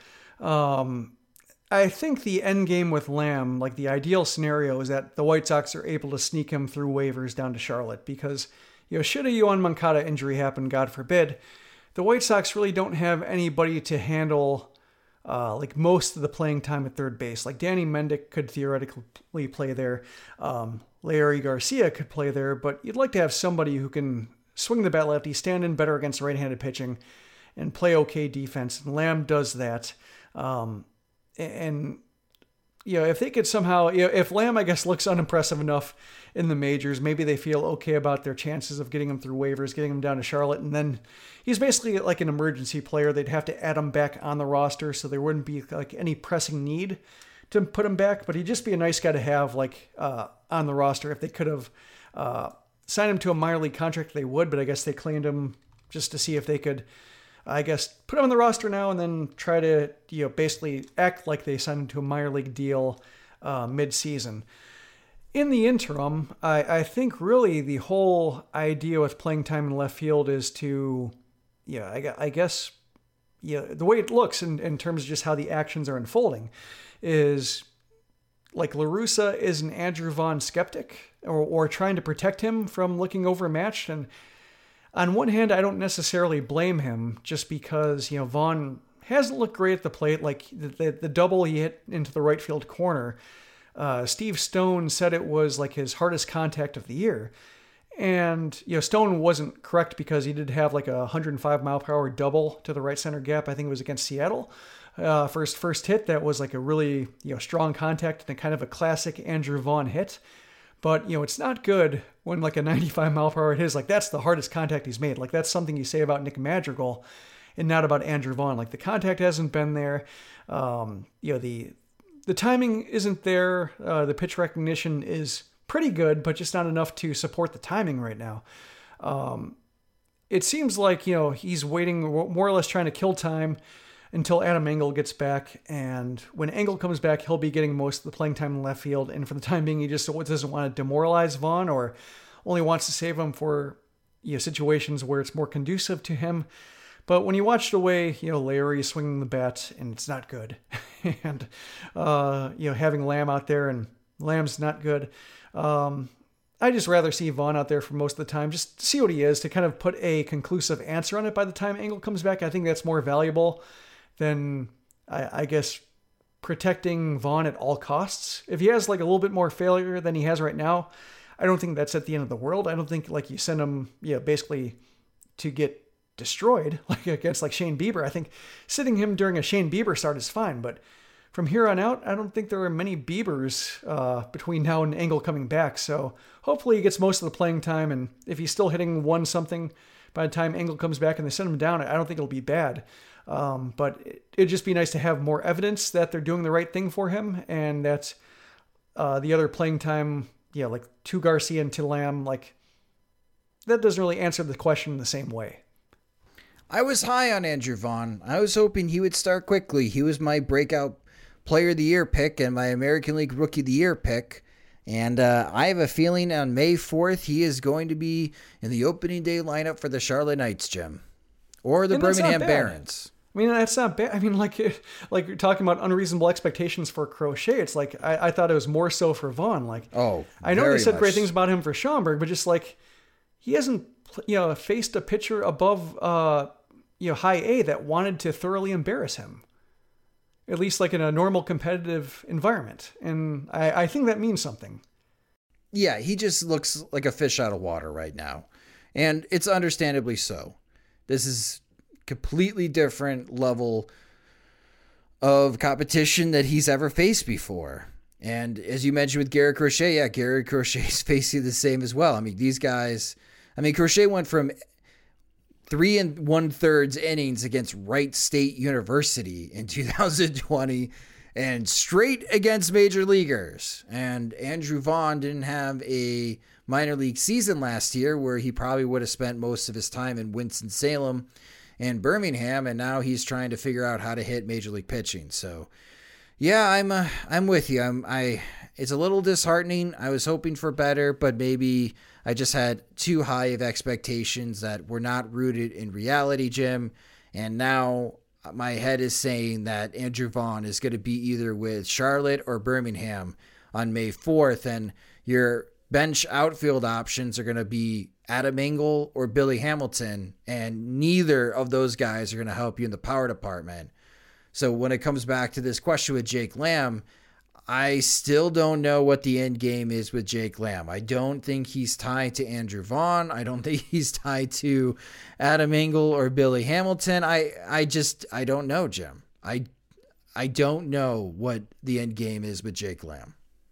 Um, I think the end game with Lamb, like the ideal scenario, is that the White Sox are able to sneak him through waivers down to Charlotte, because, you know, should a Yoan Moncada injury happen, God forbid, the White Sox really don't have anybody to handle uh, like most of the playing time at third base. Like Danny Mendick could theoretically play there. Um, Larry Garcia could play there, but you'd like to have somebody who can swing the bat lefty, stand in better against right-handed pitching, and play okay defense. And Lamb does that. Um, and, you know, if they could somehow, you know, if Lamb, I guess, looks unimpressive enough in the majors, maybe they feel okay about their chances of getting him through waivers, getting him down to Charlotte. And then he's basically like an emergency player. They'd have to add him back on the roster, so there wouldn't be like any pressing need to put him back, but he'd just be a nice guy to have like uh, on the roster. If they could have uh, signed him to a minor league contract, they would, but I guess they claimed him just to see if they could, I guess, put him on the roster now and then try to, you know, basically act like they signed him to a minor league deal uh, mid-season. In the interim, I, I think really the whole idea with playing time in left field is to, yeah, I, I guess, yeah, the way it looks in, in terms of just how the actions are unfolding is like La Russa is an Andrew Vaughn skeptic or, or trying to protect him from looking overmatched. And on one hand, I don't necessarily blame him just because, you know, Vaughn hasn't looked great at the plate. Like the, the, the double he hit into the right field corner, uh, Steve Stone said it was like his hardest contact of the year. And, you know, Stone wasn't correct because he did have like a one hundred five mile per hour double to the right center gap. I think it was against Seattle. Uh, first first hit, that was like a really, you know, strong contact and a kind of a classic Andrew Vaughn hit. But, you know, it's not good when like a ninety-five mile per hour hit is like, that's the hardest contact he's made. Like that's something you say about Nick Madrigal and not about Andrew Vaughn. Like the contact hasn't been there. Um, you know, the the timing isn't there. Uh, the pitch recognition is pretty good, but just not enough to support the timing right now. Um, it seems like, you know, he's waiting, more or less trying to kill time until Adam Engel gets back. And when Engel comes back, he'll be getting most of the playing time in left field. And for the time being, he just doesn't want to demoralize Vaughn or only wants to save him for, you know, situations where it's more conducive to him. But when you watch the way, you know, Larry is swinging the bat, and it's not good. and, uh, you know, having Lamb out there, and Lamb's not good. Um, I just rather see Vaughn out there for most of the time, just to see what he is, to kind of put a conclusive answer on it by the time Engel comes back. I think that's more valuable than, I, I guess, protecting Vaughn at all costs. If he has like a little bit more failure than he has right now, I don't think that's at the end of the world. I don't think like you send him, yeah, basically to get destroyed like against like Shane Bieber. I think sitting him during a Shane Bieber start is fine, but from here on out, I don't think there are many Biebers uh, between now and Engel coming back. So hopefully he gets most of the playing time, and if he's still hitting one something by the time Engel comes back and they send him down, I don't think it'll be bad. Um, but it, it'd just be nice to have more evidence that they're doing the right thing for him, and that uh, the other playing time, yeah, like to Garcia and to Lamb, like that doesn't really answer the question in the same way. I was high on Andrew Vaughn. I was hoping he would start quickly. He was my breakout Player of the Year pick and my American League Rookie of the Year pick. And uh, I have a feeling on May fourth, he is going to be in the opening day lineup for the Charlotte Knights, Jim. Or the And that's Birmingham not bad. Barons. I mean, that's not bad. I mean, like, like you're talking about unreasonable expectations for Crochet. It's like, I, I thought it was more so for Vaughn. Like, Oh, I know they very said great much. things about him for Schaumburg, but just like, he hasn't, you know, faced a pitcher above, uh, you know, high A that wanted to thoroughly embarrass him. At least like in a normal competitive environment. And I, I think that means something. Yeah, he just looks like a fish out of water right now. And it's understandably so. This is completely different level of competition that he's ever faced before. And as you mentioned with Garrett Crochet, yeah, Garrett Crochet's facing the same as well. I mean, these guys, I mean, Crochet went from three and one thirds innings against Wright State University in two thousand twenty and straight against major leaguers. And Andrew Vaughn didn't have a minor league season last year where he probably would have spent most of his time in Winston-Salem and Birmingham. And now he's trying to figure out how to hit major league pitching. So yeah, I'm, uh, I'm with you. I'm, I, it's a little disheartening. I was hoping for better, but maybe I just had too high of expectations that were not rooted in reality, Jim. And now my head is saying that Andrew Vaughn is going to be either with Charlotte or Birmingham on May fourth. And your bench outfield options are going to be Adam Engel or Billy Hamilton. And neither of those guys are going to help you in the power department. So when it comes back to this question with Jake Lamb, I still don't know what the end game is with Jake Lamb. I don't think he's tied to Andrew Vaughn. I don't think he's tied to Adam Engel or Billy Hamilton. I, I just, I don't know, Jim. I, I don't know what the end game is with Jake Lamb.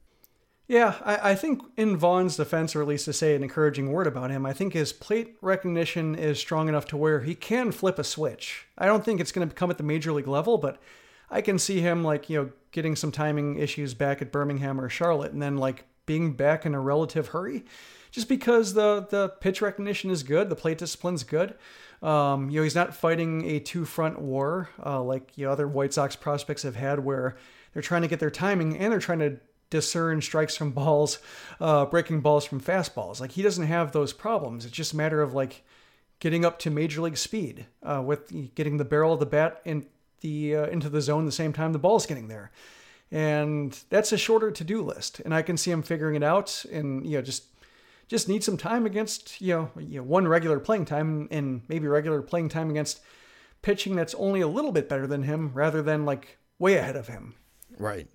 Yeah, I, I think in Vaughn's defense, or at least to say an encouraging word about him, I think his plate recognition is strong enough to where he can flip a switch. I don't think it's going to come at the major league level, but I can see him like, you know, getting some timing issues back at Birmingham or Charlotte and then like being back in a relative hurry just because the, the pitch recognition is good. The plate discipline's good. Um, you know, he's not fighting a two front war uh, like you know, other White Sox prospects have had where they're trying to get their timing and they're trying to discern strikes from balls, uh, breaking balls from fastballs. Like he doesn't have those problems. It's just a matter of like getting up to major league speed uh, with getting the barrel of the bat in the uh, into the zone the same time the ball's getting there. And that's a shorter to-do list. And I can see him figuring it out and, you know, just just need some time against, you know, you know, one regular playing time and maybe regular playing time against pitching that's only a little bit better than him rather than like way ahead of him. Right.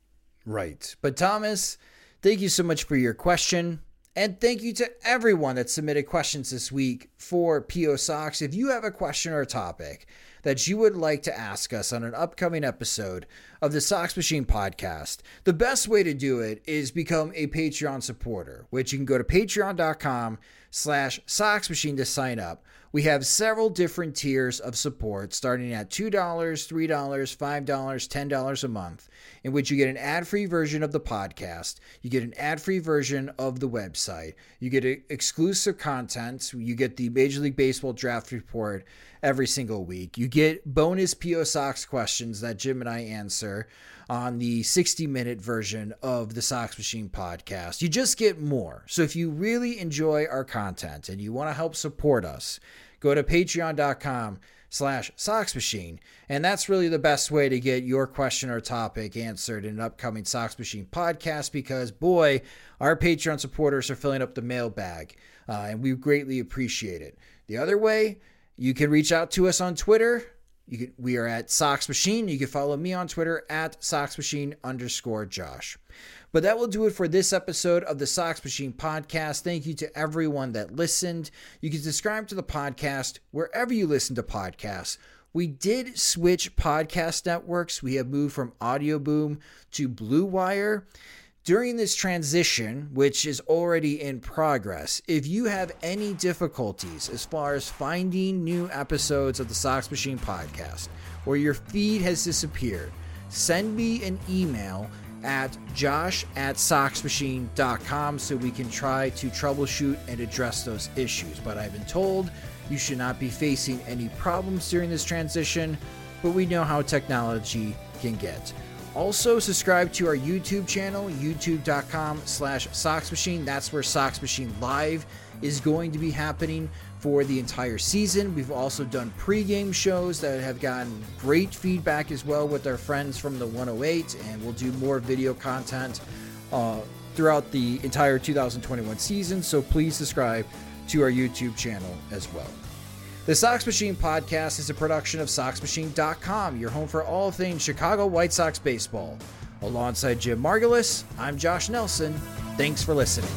Right. But Thomas, thank you so much for your question. And thank you to everyone that submitted questions this week for P O Sox. If you have a question or a topic that you would like to ask us on an upcoming episode of the Sox Machine podcast, the best way to do it is become a Patreon supporter, which you can go to patreon.com slash Sox Machine to sign up. We have several different tiers of support starting at two dollars, three dollars, five dollars, ten dollars a month, in which you get an ad-free version of the podcast, you get an ad-free version of the website, you get exclusive content, you get the Major League Baseball draft report every single week, you get bonus P O Sox questions that Jim and I answer on the sixty-minute version of the Sox Machine podcast. You just get more. So if you really enjoy our content and you want to help support us, go to patreon.com slash Sox Machine. And that's really the best way to get your question or topic answered in an upcoming Sox Machine podcast, because boy, our Patreon supporters are filling up the mailbag, uh, and we greatly appreciate it. The other way, you can reach out to us on Twitter. You can, we are at Sox Machine. You can follow me on Twitter at Sox Machine underscore Josh. But that will do it for this episode of the Sox Machine podcast. Thank you to everyone that listened. You can subscribe to the podcast wherever you listen to podcasts. We did switch podcast networks. We have moved from Audio Boom to Blue Wire. During this transition, which is already in progress, if you have any difficulties as far as finding new episodes of the Sox Machine podcast, or your feed has disappeared, send me an email at josh at soxmachine dot com so we can try to troubleshoot and address those issues. But I've been told you should not be facing any problems during this transition, but we know how technology can get. Also, subscribe to our YouTube channel, youtube.com slash Sox Machine. That's where Sox Machine Live is going to be happening for the entire season. We've also done pregame shows that have gotten great feedback as well with our friends from the one oh eight, and we'll do more video content uh, throughout the entire two thousand twenty-one season, so please subscribe to our YouTube channel as well. The Sox Machine podcast is a production of sox machine dot com, your home for all things Chicago White Sox baseball. Alongside Jim Margulis, I'm Josh Nelson. Thanks for listening.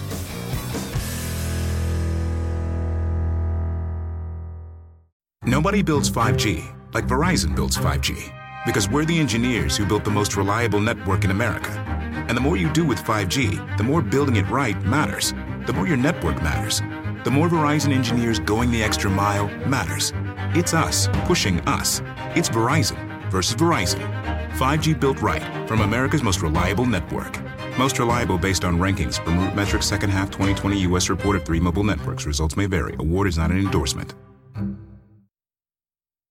Nobody builds five G like Verizon builds five G, because we're the engineers who built the most reliable network in America. And the more you do with five G, the more building it right matters. The more your network matters. The more Verizon engineers going the extra mile matters. It's us pushing us. It's Verizon versus Verizon. five G built right from America's most reliable network. Most reliable based on rankings from RootMetrics second half twenty twenty U S report of three mobile networks. Results may vary. Award is not an endorsement.